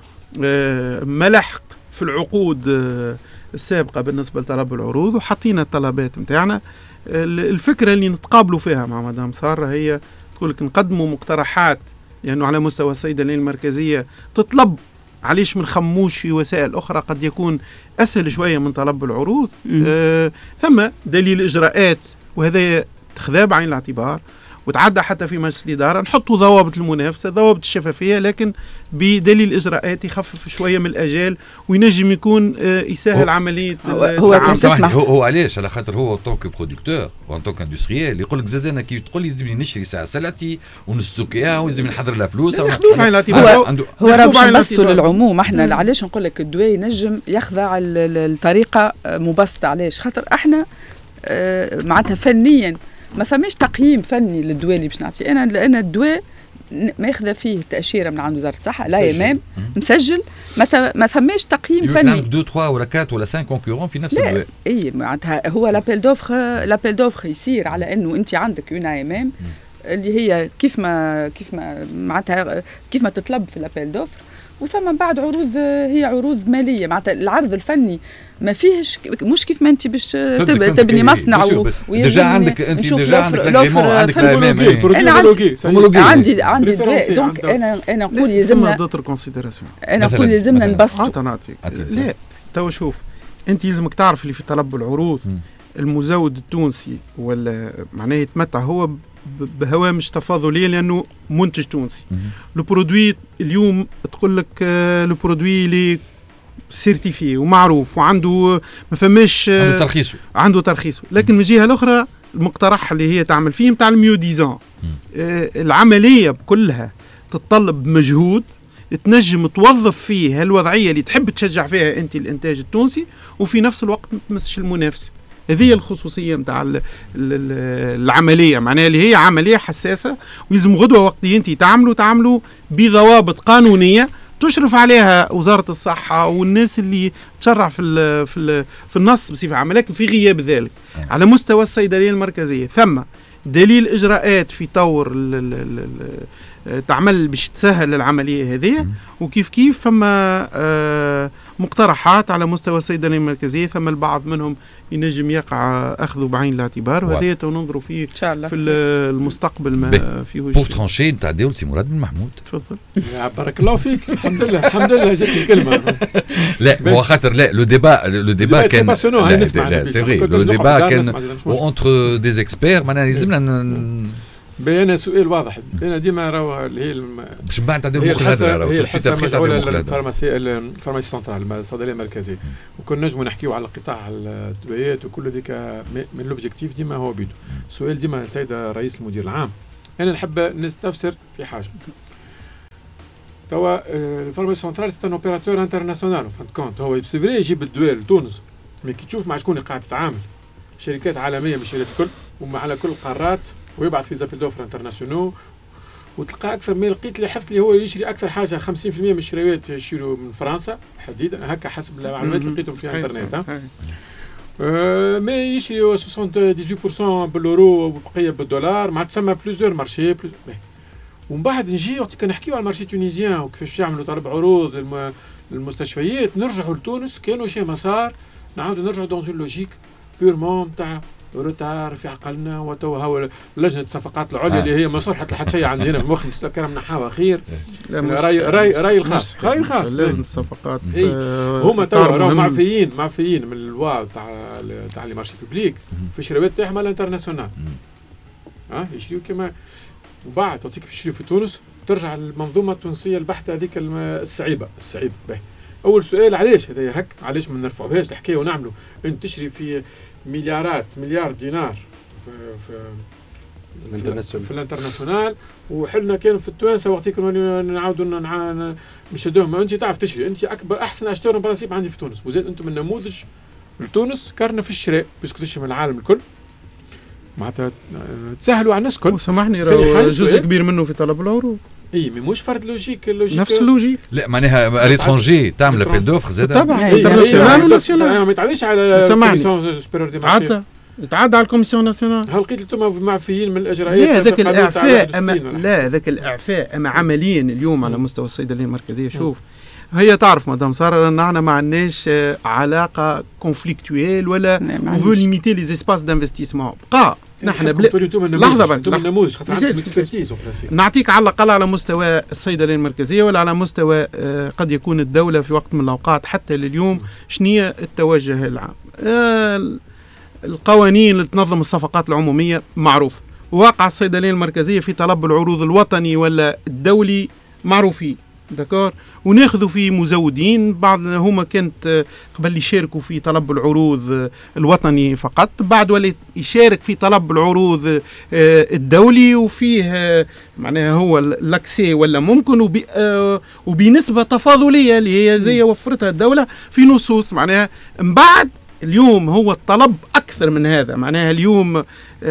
ملحق في العقود السابقة بالنسبة لطلب العروض وحطينا الطلبات متاعنا. الفكرة اللي نتقابلوا فيها مع مدام سارة هي تقول لك نقدموا مقترحات، لأنه على مستوى الصيدلية المركزية تطلب عليش من خموش في وسائل أخرى قد يكون أسهل شوية من طلب العروض. آه ثم دليل إجراءات، وهذا تخذاه بعين الاعتبار وتعدى حتى في مجلس الإدارة. نحطوا ضوابط المنافسة، ضوابط الشفافية، لكن بدليل إجراءات يخفف شوية من الأجال وينجم يكون آه يسهل هو عملية. هو, هو كان تسمع هو, هو علاش على خاطر هو طونك برودكتور وان طونك اندستريال يقول لك زاد انا كي تقول لي لازمني نشري ساعة سلعتي ونستوكيها ولازم نحضر لها فلوس. هو هو راه باش نبسطوا للعموم. احنا علاش نقول لك الدواء ينجم يخضع الطريقة مبسطة، علاش خاطر احنا آه معناتها فنيا ما فماش تقييم فني للدواء اللي باش نعطيه انا، لان الدواء ما ياخذ فيه تاشيره من عند وزاره الصحه لا امام مسجل، ما ما فماش تقييم فني. عندك اثنين ثلاثة ولا أربعة ولا خمسة كونكورون في نفس الدواء. اي معناتها هو لابيل دوفر لابيل دوفر يصير على انه انت عندك اون امام اللي هي كيف ما كيف ما معناتها كيف ما تطلب في لابيل دوفر، وثم بعد عروض هي عروض ماليه. معناتها العرض الفني ما فيهش مش كيف ما انت باش تبني مصنع ديجا عندك انت ديجا عندك الاغريمون عندك الامام. انا عندي عندي عندي دونك انا انا نقول يلزمنا دوتر كونسيديراسيون. انا نقول يلزمنا نبسطوا. لا تو شوف انت لازمك تعرف اللي في طلب العروض المزود التونسي ولا معناه يتمتع هو بهوامش تفاضليه لانه منتج تونسي. لو برودوي اليوم تقول لك لو برودوي اللي سيرتيفي ومعروف وعنده ما فماش عنده ترخيصه عنده ترخيصه، لكن من جهه الاخرى المقترح اللي هي تعمل فيه نتاع الميو ديزان آه العمليه كلها تتطلب مجهود تنجم توظف فيه هالوضعيه اللي تحب تشجع فيها انت الانتاج التونسي وفي نفس الوقت ما تمسش المنافس. هذه الخصوصيه نتاع العمليه، معناها اللي هي عمليه حساسه ويلزم غدوه وقت انت تعملوا تعملوا بضوابط قانونيه تشرف عليها وزاره الصحه والناس اللي تشرع في ال في ال في النص بصفه عامه. لكن في غياب ذلك على مستوى الصيدليه المركزيه ثم دليل اجراءات في طور تعمل باش تسهل العمليه هذه، وكيف كيف فما آه مقترحات على مستوى الصيدليه المركزيه ثم البعض منهم ينجم يقع اخذه بعين الاعتبار، وهذا تنظروا فيه ان شاء الله في المستقبل ما فيهوش. بور ترانشي نتاع دول سي مراد بن محمود. تفضل. بارك الله فيك. الحمد لله الحمد لله جات الكلمه. لا هو خاطر لا لو ديبا لو ديبا كان لا سي فري لو ديبا كان اونتر دي اكسبير معناها لازمنا بيانا سؤال واضح. انا ديما راهو اللي هي باش من بعد تعديو المخ الهدره راهو هي الحصه المجعوله للفارماسي الفارماسي سنترال الصيدليه المركزيه، وكنا نجموا نحكيو على قطاع الدويات وكل ذيك من لوبجيكتيف ديما هو بيدو. سؤال ديما السيده رئيس المدير العام، انا نحب نستفسر في حاجه. توا الفارماسي سنترال سي ان اوبيراتور انترناسيونال فهمت كونت، هو سي فري يجيب الدواء لتونس مي كي تشوف مع شكون قاعد تتعامل شركات عالميه من الشركات الكل ومع على كل القارات ويبعث في زابيل دوفر انترناسيونال وتلقى اكثر من لقيت اللي حفت اللي هو يشري اكثر حاجه خمسين بالمئة من الشرايات يشيروا من فرنسا حديدا هكا حسب المعلومات اللي لقيتهم في الانترنت ها أه ما يشري سبعة وستين بالمئة بالاورو والبقيه بالدولار مع ثم بلوزيور مارشي بلوز... ومن بعد نجي وقت نحكيو على المارشي التونيزيان وكيفاش يعملوا طلب عروض الم... المستشفيات نرجعوا لتونس كانوا شيء مسار نعاودوا نرجعوا دون اون لوجيك بيرمون تاع روتار في عقلنا وتو هو لجنه الصفقات العليا آه. اللي هي ما صلحت لحد شيء عندنا في المخ نتذكر نحاها خير راي راي راي الخاص راي الخاص لجنه الصفقات آه هما تو راهو معفيين معفيين من الوا تاع تاع لي مارشي بوبليك في الشرايات تاعهم على الانترناسيونال ها يشريوا كما وبعد تعطيك يشريوا في تونس ترجع المنظومه التونسيه البحته هذيك الصعيبه الصعيبه باهي اول سؤال علاش هذا هك علاش ما نرفعوهاش الحكايه ونعملوا انت تشري في مليارات مليار دينار في في, في, في الانترناسيونال وحلنا كانوا في التوانسه وقت كنا نعاودوا نشدوهم انت تعرف تشري انت اكبر احسن اشتور برانسيب عندي في تونس وزاد انتم من نموذج لتونس كارنا في الشراء باسكو تشري من العالم الكل معناتها تسهلوا على الناس الكل سامحني راه جزء كبير منه في طلب العروض اي مي موش فرد لوجيك اللوجيك نفس اللوجيك لا معناها الاترونجي تعمل ابيل دوفر زاد طبعا انترناسيونال وناسيونال ما تعليش على كوميسيون سوبيريور دي مارشي تعدى تعدى على الكوميسيون ناسيونال هل لقيت انتم معفيين من الاجراءات لا ذاك الاعفاء أما لا ذاك الاعفاء اما عمليا اليوم على مستوى الصيدليه المركزيه شوف هي تعرف مدام ساره ان احنا ما عندناش علاقه كونفليكتويل ولا فو ليميتي لي اسباس دانفستيسمون بقى نحن بل... لحظه بعد النموذج خاطر عندك اكسبرتيز نعطيك على الاقل على مستوى الصيدليه المركزيه ولا على مستوى آه قد يكون الدوله في وقت من الاوقات حتى لليوم شنية التوجه العام آه القوانين اللي تنظم الصفقات العموميه معروف واقع الصيدليه المركزيه في طلب العروض الوطني ولا الدولي معروفين دكار وناخذوا في مزودين بعض هما كانت قبل يشاركوا في طلب العروض الوطني فقط بعد ولا يشارك في طلب العروض الدولي وفيه معناها هو لاكسي ولا ممكن وبي وبنسبه تفاضليه اللي هي زي وفرتها الدوله في نصوص معناها من بعد اليوم هو الطلب اكثر من هذا معناها اليوم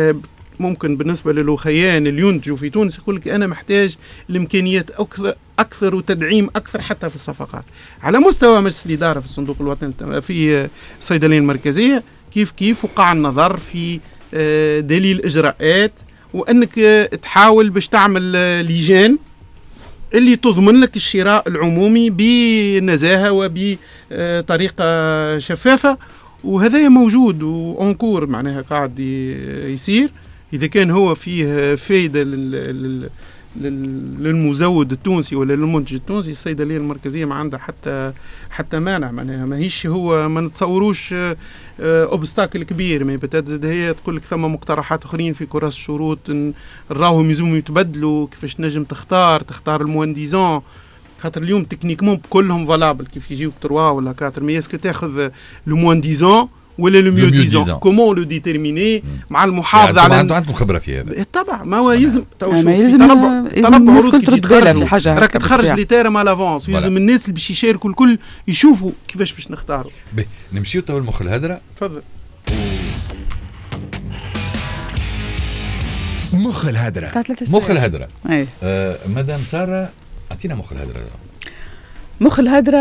ممكن بالنسبة للوخيان اللي ينتجوا في تونس يقول لك أنا محتاج الإمكانيات أكثر أكثر وتدعيم أكثر حتى في الصفقات على مستوى مجلس الإدارة في الصندوق الوطني في الصيدلية المركزية كيف كيف وقع النظر في دليل إجراءات وأنك تحاول باش تعمل لجان اللي تضمن لك الشراء العمومي بنزاهة وبطريقة شفافة وهذا موجود وأنكور معناها قاعد يصير إذا كان هو فيه فايدة للمزود التونسي ولا للمنتج التونسي الصيدلية المركزية ما عندها حتى حتى مانع معناها ما هيش هو ما نتصوروش اوبستاكل كبير ما بتزيد هي تقول لك ثم مقترحات اخرين في كراس الشروط نراهم يزوموا يتبدلوا كيفاش نجم تختار تختار الموانديزون خاطر اليوم تكنيكمون كلهم فالابل كيف يجيوك تروا ولا كاتر مي اسكو تاخذ لو موان ديزون ولا لو ميو ديزون كومون لو ديتيرميني مع المحافظه يعني على عندكم خبره في هذا طبعا ما هو يلزم ما يلزم طلب عروض كي تجي في حاجه راك تخرج لي تيرم على لافونس ويلزم الناس اللي باش يشاركوا الكل يشوفوا كيفاش باش نختاروا نمشيو تو المخ الهدره تفضل مخ الهدره مخ الهدره اي آه مدام ساره اعطينا مخ الهدره مخ الهدره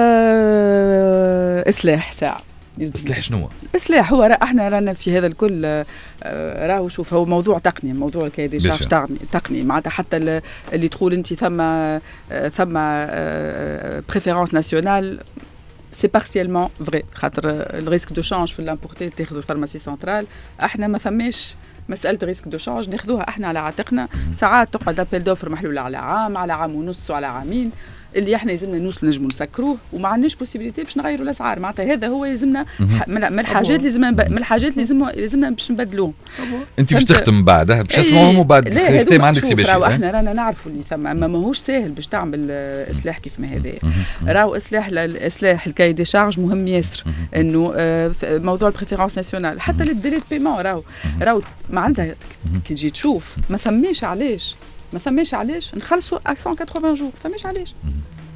اصلاح ساعه اصلاح شنو؟ اصلاح هو احنا رانا في هذا الكل راهو شوف هو موضوع تقني موضوع الكايدي شارج تقني تقني معناتها حتى اللي تقول انت ثم ثم بريفيرونس ناسيونال سي بارسيالمون فري خاطر الريسك دو شانج في الامبورتي تاخذوا الفارماسي سنترال احنا ما ثماش مساله ريسك دو شانج ناخذوها احنا على عاتقنا ساعات تقعد ابل دوفر محلوله على عام على عام ونص وعلى عامين اللي احنا يلزمنا نوصل نجموا نسكروه وما عندناش بوسيبيليتي باش نغيروا الاسعار معناتها هذا هو يلزمنا من الحاجات لازمنا من الحاجات لازم لازمنا باش نبدلوهم انت باش تختم بعدها باش تسمعوهم وبعد ما عندك سي باش راهو احنا رانا نعرفوا اللي ثم اما ماهوش ساهل باش تعمل اصلاح كيف ما هذا راهو اصلاح الاصلاح الكاي دي شارج مهم ياسر انه موضوع البريفيرونس ناسيونال حتى للديلي بيمون راهو راهو معناتها كي تجي تشوف ما ثماش علاش ما ثماش علاش نخلصوا مية وثمانين جور ما ثماش علاش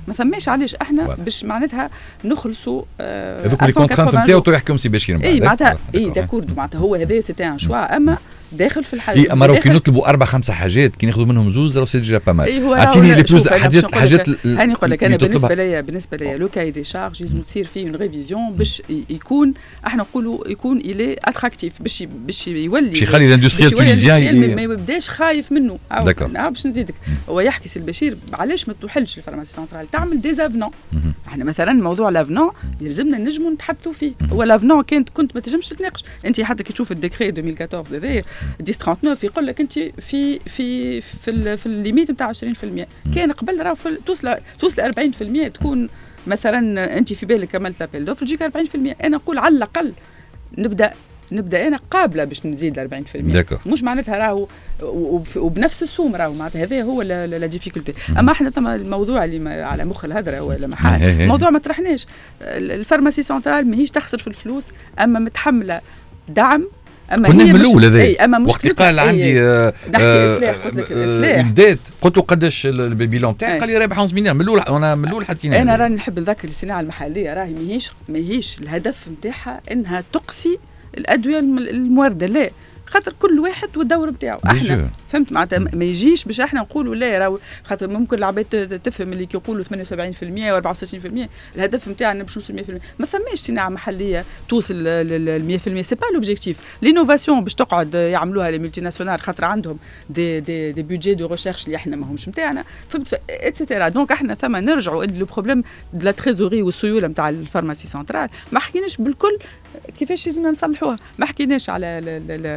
ما ثماش علاش احنا واضح. باش معناتها نخلصوا آه هذوك لي كونترانت نتاعو تو يحكم سي بشير. اي معناتها اي داكور معناتها هو هذا سيتي ان شوا اما داخل في الحاجه. اي اما راهو كي نطلبوا اربع خمسه حاجات كي ناخذوا منهم زوز راهو سي ديجا با مال. إيه اعطيني لي بلوز حاجات حاجات انا نقول لك انا بالنسبه ليا بالنسبه ليا لو كاي دي شارج لازم تصير فيه اون ريفيزيون باش يكون احنا نقولوا يكون الي اتراكتيف باش باش يولي باش يخلي الاندستريال تونيزيان ما يبداش خايف منه. داكور باش نزيدك هو يحكي سي البشير علاش ما تحلش الفارماسي سنترال تعمل دي زافنون. احنا مثلا موضوع لافنون يلزمنا نجموا نتحدثوا فيه. هو لافنون كانت كنت ما تنجمش تتناقش انت حتى كي تشوف الديكري ألفين وأربعطاش هذا عشرة تسعة وثمانين يقول لك انت في في في ال في الليميت نتاع عشرين بالمئة كان قبل راهو توصل توصل أربعين بالمئة تكون مثلا انت في بالك عملت لابيل دوفر تجيك أربعين بالمئة. انا نقول على الاقل نبدا نبدا انا قابله باش نزيد ل أربعين بالمئة مش معناتها راهو وبنفس السوم راهو معناتها هذا هو لا ديفيكولتي. اما احنا ثم الموضوع اللي على مخ الهدره ولا محال موضوع ما طرحناش. الفارماسي سنترال ماهيش تخسر في الفلوس اما متحمله دعم. اما كنا من الاول هذا اما وقت قال عندي نحكي اصلاح قلت لك الاصلاح بدات قلت له قداش البيلون تاعي قال لي رابح خمسة مليار من الاول. انا من الاول حطينا انا راني نحب نذكر الصناعه المحليه راهي ماهيش ماهيش الهدف نتاعها انها تقصي الادويه المورده لا خاطر كل واحد والدور نتاعو. احنا فهمت معناتها ما يجيش باش احنا نقولوا لا راهو خاطر ممكن العباد تفهم اللي كيقولوا ثمانية وسبعين بالمئة و أربعة وستين بالمئة الهدف نتاعنا باش نوصل مئة بالمئة. ما ثماش صناعه محليه توصل ل مئة بالمئة سي با لوبجيكتيف. لينوفاسيون باش تقعد يعملوها لي ملتي ناسيونال خاطر عندهم دي دي دي بودجي دو ريشيرش اللي احنا ماهمش نتاعنا فهمت اتسيتيرا. دونك احنا ثم نرجعوا لو بروبليم دو لا تريزوري والسيوله نتاع الفارماسي سنترال ما حكيناش بالكل كيفاش لازمنا نصلحوها. ما حكيناش على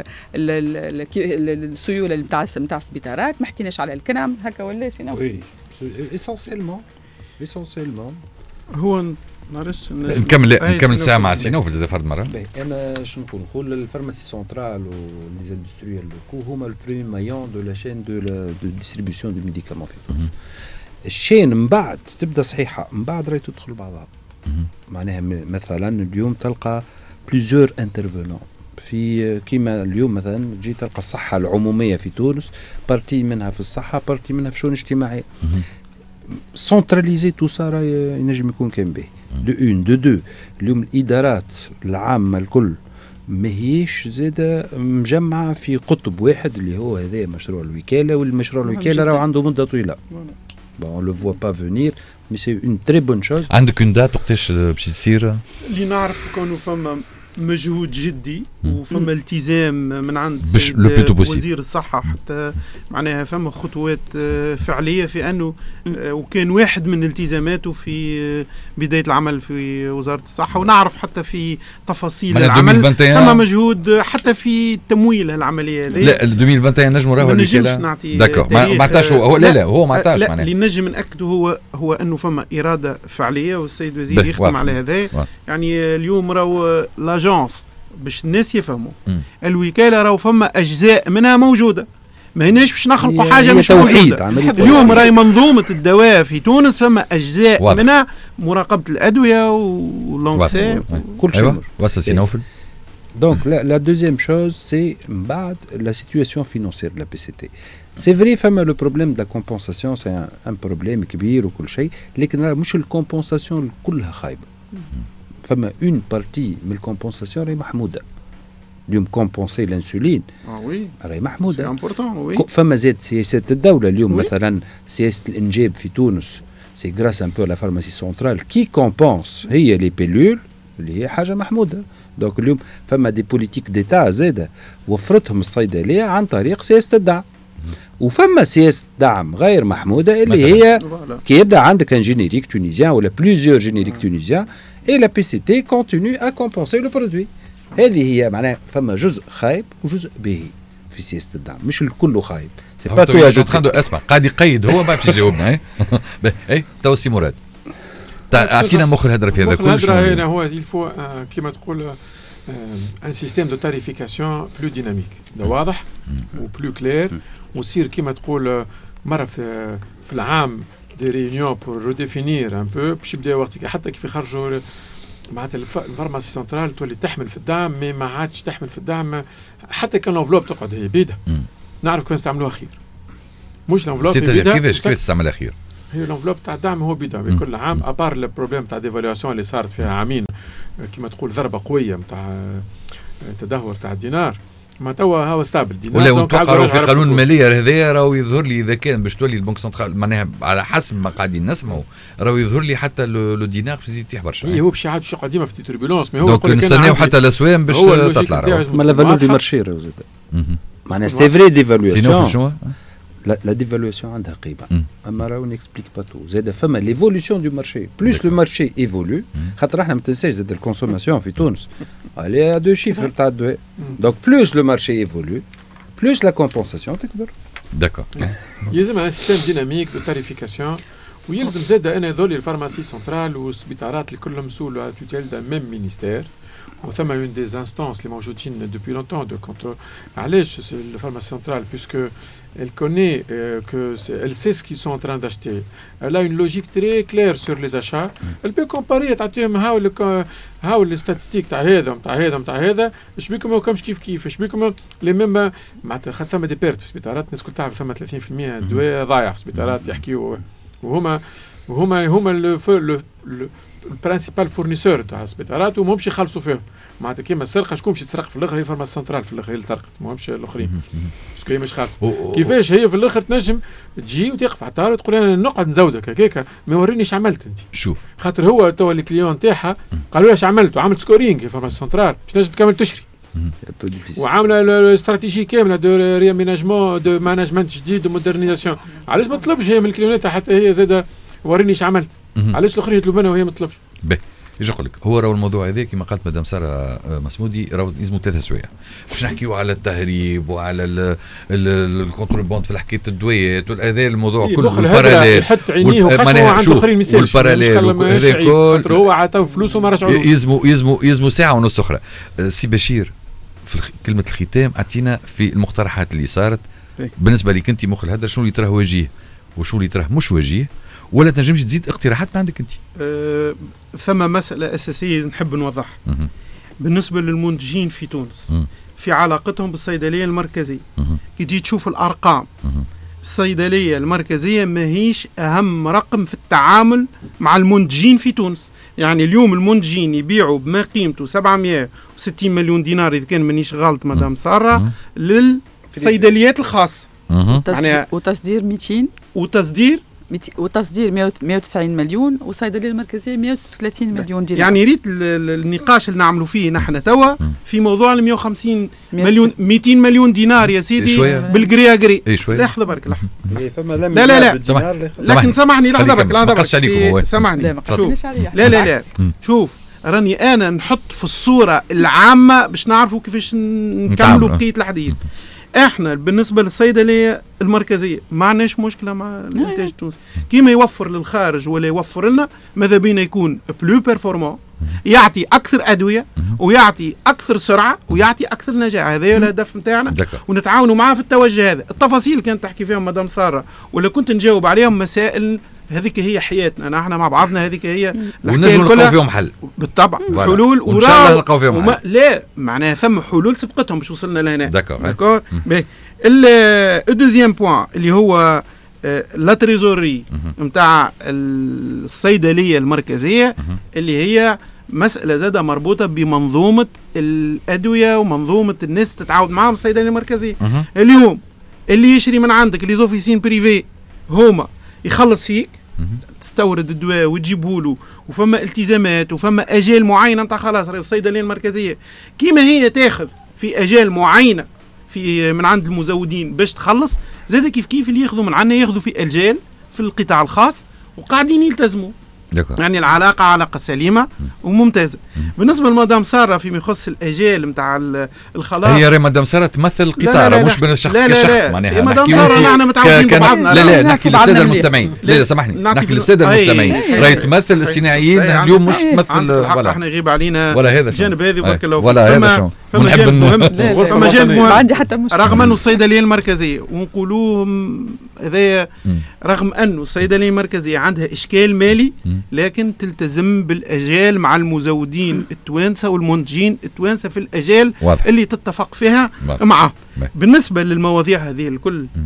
السيوله نتاع نتاع السبيطارات ما حكيناش على الكنام هكا ولا سينو وي اسونسيلمون اسونسيلمون هو نعرفش نكمل نكمل الساعه مع سينوف اذا فرد مره. انا شنو نقول نقول الفارماسي سنترال ولي اندستريال لوكو هما البريمي مايون دو لا شين دو دو ديستريبيسيون دو ميديكامون في تونس. الشين من بعد تبدا صحيحه من بعد راهي تدخل بعضها. معناها مثلا اليوم تلقى بليزيور انترفونون في كيما اليوم مثلا تجي تلقى الصحه العموميه في تونس بارتي منها في الصحه بارتي منها في الشؤون الاجتماعيه. سنتراليزي تو سا راهي ينجم يكون كان به دو اون دو دو. اليوم الادارات العامه الكل ماهيش زاده مجمعه في قطب واحد اللي هو هذا مشروع الوكاله. والمشروع الوكاله راه عنده مده طويله. بون لو فوا با فينير مي سي اون تري بون شوز. عندك اون دات وقتاش باش تصير؟ اللي نعرف كونه فما مجهود جدي وفما التزام من عند وزير الصحة حتى معناها فما خطوات فعلية في أنه وكان واحد من التزاماته في بداية العمل في وزارة الصحة. ونعرف حتى في تفاصيل العمل فما مجهود حتى في تمويل العملية هذه. لا ألفين وواحد وعشرين نجموا راهو اللي داكور ما عطاش هو لا لا هو ما عطاش معناها. اللي نجم نأكده هو هو أنه فما إرادة فعلية والسيد وزير يختم على هذا. يعني اليوم راهو لاجونس باش الناس يفهموا الوكاله راهو فما اجزاء منها موجوده ما هناش باش نخلقوا حاجه مش موجوده. اليوم راهي منظومه الدواء في تونس فما اجزاء واضح. منها مراقبه الادويه واللونسي كل شيء. أيوة. وصل سينوفل. دونك لا دوزيام شوز سي من بعد لا سيتواسيون فينانسيير دو لا بي سي تي. سي فري فما لو بروبليم دو لا كومبونساسيون سي ان بروبليم كبير وكل شيء لكن مش الكومبونساسيون كلها خايبه. فما اون بارتي من الكومبونساسيون راهي محموده. اليوم كومبونسي الانسولين اه وي راهي محموده. وي. فما زاد سياسات الدوله اليوم وي. مثلا سياسه الانجاب في تونس سي غراس ان بو لا فارماسي سنترال كي كومبونس هي لي بيلول اللي هي حاجه محموده. دونك اليوم فما دي بوليتيك ديتا زاده وفرتهم الصيدليه عن طريق سياسه الدعم. وفما سياسه دعم غير محموده اللي هي كي يبدا عندك ان جينيريك تونيزيان ولا بليزيور جينيريك تونيزيان et la P C T continue à compenser le produit. هذه هي معناها فما جزء خايب وجزء باهي في سياسه الدعم مش الكل خايب. سي با تو جو تخاندو اسمع قاعد يقيد هو ما باش يجاوبنا. اي اي تو سي مراد اعطينا مخ الهدره في هذا كل شيء. هنا هو الفو كما تقول ان سيستيم دو تاريفيكاسيون بلو ديناميك ده واضح وبلو كلير وتصير كما تقول مره في في العام دي ريونيون بور ريديفينير ان بو باش يبدا وقتك حتى كيف يخرجوا معناتها الفارماسي سنترال تولي تحمل في الدعم مي ما عادش تحمل في الدعم حتى كان لونفلوب تقعد هي بيده. نعرف كيف نستعملوها خير مش لونفلوب بيده. كيفاش كيفاش تستعملها خير؟ هي الانفلوب تاع الدعم هو بيدعم كل عام ابار البروبليم تاع ديفالواسيون اللي صارت فيها عامين كما تقول ضربه قويه نتاع تدهور تاع الدينار ما توا هو ستابل دينار. ولا وتوقعوا في قانون الماليه هذايا راهو يظهر لي اذا كان باش تولي البنك سنترال معناها على حسب ما قاعدين نسمعوا راهو يظهر لي حتى لو دينار باش يزيد يطيح برشا. اي هو باش يعاد شو ديما في توربولونس ما هو دونك نستناو حتى الاسوام باش تطلع. ما لا فالور دي مارشي راهو زاد معناها سي فري ديفالواسيون. La, la dévaluation عندها قيمة. أما راهو نكسبليك با تو. زاد فما ليفولوسيون دو مارشي. بلوس لو مارشي ايفولو خاطر احنا ما تنساش زاد الكونسوماسيون في تونس. عليها دو شيفر تاع الدواء. دونك بلوس لو مارشي ايفولو بلوس لا كومبونساسيون تكبر. داكور. يلزم ان سيستم ديناميك دو تاريفيكاسيون ويلزم زاد أن يظل الفارماسي سنترال والسبيطارات اللي كلهم سو لا توتيل دا ميم مينيستير. وثم une des instances les موجودين depuis longtemps de contrôle. علاش le pharmacie centrale puisque elle connaît euh, que elle sait ce qu'ils sont en train d'acheter. Elle a une logique très claire sur les achats. Elle peut comparer تعطيهم هاو هاو الستاتستيك تاع هذا تاع هذا تاع هذا اش بيكم ما كمش كيف كيف اش بيكم لي ميم معناتها خاطر ثم دي بيرت في السبيطارات الناس كل تعرف ثم ثلاثين بالمئة الدواء ضايع في السبيطارات يحكيوا وهما وهما هما لو البرانسيبال فورنيسور تاع السبيطارات وماهمش يخلصوا فيهم معناتها كيما السرقه شكون باش يتسرق في الاخر هي الفارماسي سنترال في الاخر هي اللي سرقت ماهمش الاخرين باسكو هي مش خالصه كيفاش هي في الاخر تنجم تجي وتقف على الطار وتقول انا نقعد نزودك هكاك ما وريني ايش عملت انت شوف خاطر هو توا الكليون تاعها قالوا له ايش عملت وعملت سكورينغ في الفارماسي سنترال باش تنجم تكمل تشري وعامله الاستراتيجيه كامله دو رياميناجمون دو مانجمنت جديد ومودرنيزاسيون علاش ما تطلبش هي من الكليونات حتى هي زاده وريني ايش عملت علاش الاخرين يطلبوا منها وهي ما تطلبش باهي يجي نقول لك هو راهو الموضوع هذا كما قالت مدام ساره مسمودي راهو يلزموا ثلاثه سوايع باش نحكيو على التهريب وعلى الكونترول بوند في حكايه الدويات والهذا الموضوع كله الباراليل يحط عينيه وخشمه عند الاخرين مثال والباراليل وهذا كل هو عطاو فلوسه ما رجعوش يلزموا يلزموا يلزموا ساعه ونص اخرى. سي بشير في كلمه الختام اعطينا في المقترحات اللي صارت بالنسبه لك انت مخ الهدر شنو اللي تراه وجيه وشنو اللي تراه مش وجيه ولا تنجمش تزيد اقتراحات من عندك انت؟ أه ثم مسألة أساسية نحب نوضحها بالنسبة للمنتجين في تونس م. في علاقتهم بالصيدلية المركزية كي تجي تشوف الأرقام م. الصيدلية المركزية ما هيش أهم رقم في التعامل مع المنتجين في تونس. يعني اليوم المنتجين يبيعوا بما قيمته سبعمائة وستين مليون دينار إذا كان مانيش غلط مدام سارة للصيدليات الخاصة يعني وتصدير مئتين وتصدير وتصدير مئة وتسعين مليون والصيدليه المركزيه مئة وثلاثين مليون دينار. يعني ريت النقاش اللي نعملوا فيه نحن توا في موضوع ال مئة وخمسين مليون مئتين مليون دينار يا سيدي بالجري اجري. لحظه برك لحظه لا لا لا لكن سامحني لحظه برك لحظه برك سامحني لا لا لا شوف راني انا نحط في الصوره العامه باش نعرفوا كيفاش نكملوا بقيه الحديث. احنا بالنسبه للصيدليه المركزيه ما عندناش مشكله مع الانتاج التونسي كيما يوفر للخارج ولا يوفر لنا ماذا بينا يكون بلو بيرفورمون يعطي اكثر ادويه ويعطي اكثر سرعه ويعطي اكثر نجاح. هذا هو الهدف نتاعنا ونتعاونوا معاه في التوجه هذا. التفاصيل كانت تحكي فيهم مدام ساره ولا كنت نجاوب عليهم مسائل هذيك هي حياتنا نحن مع بعضنا هذيك هي ونجم نلقاو فيهم حل بالطبع حلول وان شاء الله نلقاو فيهم وما... حل لا معناها ثم حلول سبقتهم باش وصلنا لهنا. داكور داكور الدوزيام بوين اللي هو لا تريزوري نتاع الصيدليه المركزيه اللي هي مساله زاده مربوطه بمنظومه الادويه ومنظومه الناس تتعاون معهم الصيدليه المركزيه. اليوم اللي يشري من عندك لي زوفيسين بريفي هما يخلص فيك تستورد الدواء وتجيبه له وفما التزامات وفما اجال معينه نتاع خلاص الصيدليه المركزيه كيما هي تاخذ في اجال معينه في من عند المزودين باش تخلص زاد كيف كيف اللي ياخذوا من عندنا ياخذوا في اجال في القطاع الخاص وقاعدين يلتزموا. دكو. يعني العلاقه علاقه سليمه وممتازه. بالنسبه لمدام ساره فيما يخص الاجال نتاع الخلاص هي مدام ساره تمثل القطاع مش بين الشخص لا لا كشخص لا معناها مدام ساره نحن متعودين ببعضنا. لا لا نحكي للساده المستمعين لا لا سامحني نحكي للساده المستمعين راهي تمثل الصناعيين اليوم مش تمثل ولا احنا يغيب علينا ولا هذا الجانب هذه برك لو ولا هذا فما جانب مهم فما جانب مهم عندي حتى مشكله رغم انه الصيدليه المركزيه ونقولوهم هذايا رغم انه الصيدليه المركزيه عندها اشكال مالي لكن تلتزم بالاجال مع المزودين التوانسه والمنتجين التوانسه في الاجال واضح. اللي تتفق فيها معه. بالنسبه للمواضيع هذه الكل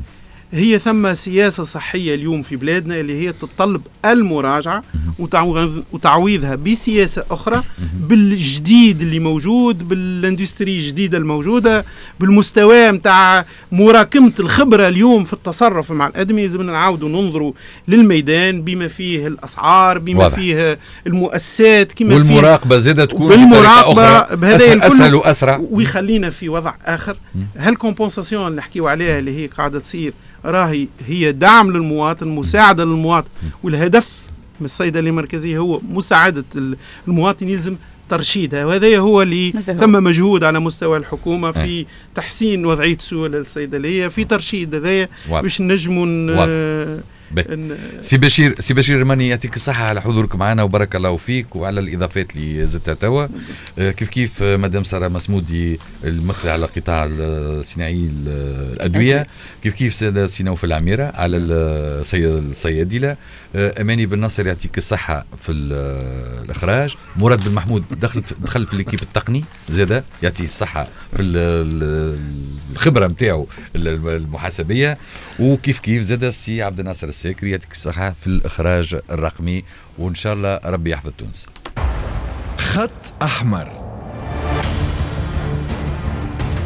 هي ثم سياسة صحية اليوم في بلادنا اللي هي تتطلب المراجعة وتعويضها بسياسة أخرى بالجديد اللي موجود، بالاندستري الجديدة الموجودة، بالمستوى متاع مراكمة الخبرة اليوم في التصرف مع الأدمية. لازم نعاودوا ننظروا للميدان بما فيه الأسعار، بما واضح. فيه المؤسسات، كما والمراقبة زادة تكون بالمراقبة بهذا أسهل, أسهل وأسرع، ويخلينا في وضع آخر. هالكومبنساسيون اللي نحكيو عليها اللي هي قاعدة تصير راهي هي دعم للمواطن، مساعدة للمواطن، والهدف من الصيدلية المركزية هو مساعدة المواطن، يلزم ترشيدها، وهذا هو اللي تم مجهود على مستوى الحكومة في تحسين وضعية سوق الصيدلية، في ترشيد هذايا باش نجموا. سي بشير سي بشير رماني، يعطيك الصحة على حضورك معنا وبارك الله فيك وعلى الإضافات اللي زدتها توا. كيف كيف مدام سارة مسمودي المخرج على قطاع الصناعي الأدوية، كيف كيف سيدة سينوف العميرة على الصيادلة، أماني بن ناصر يعطيك الصحة في الإخراج، مراد بن محمود دخلت دخل في الكيب التقني زادة يعطيه الصحة في الخبرة متاعه المحاسبية، وكيف كيف زادة السي عبد الناصر الساكري يعطيك الصحة في الإخراج الرقمي، وإن شاء الله ربي يحفظ تونس. خط أحمر.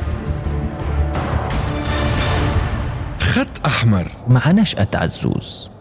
خط أحمر مع نشأة عزوز.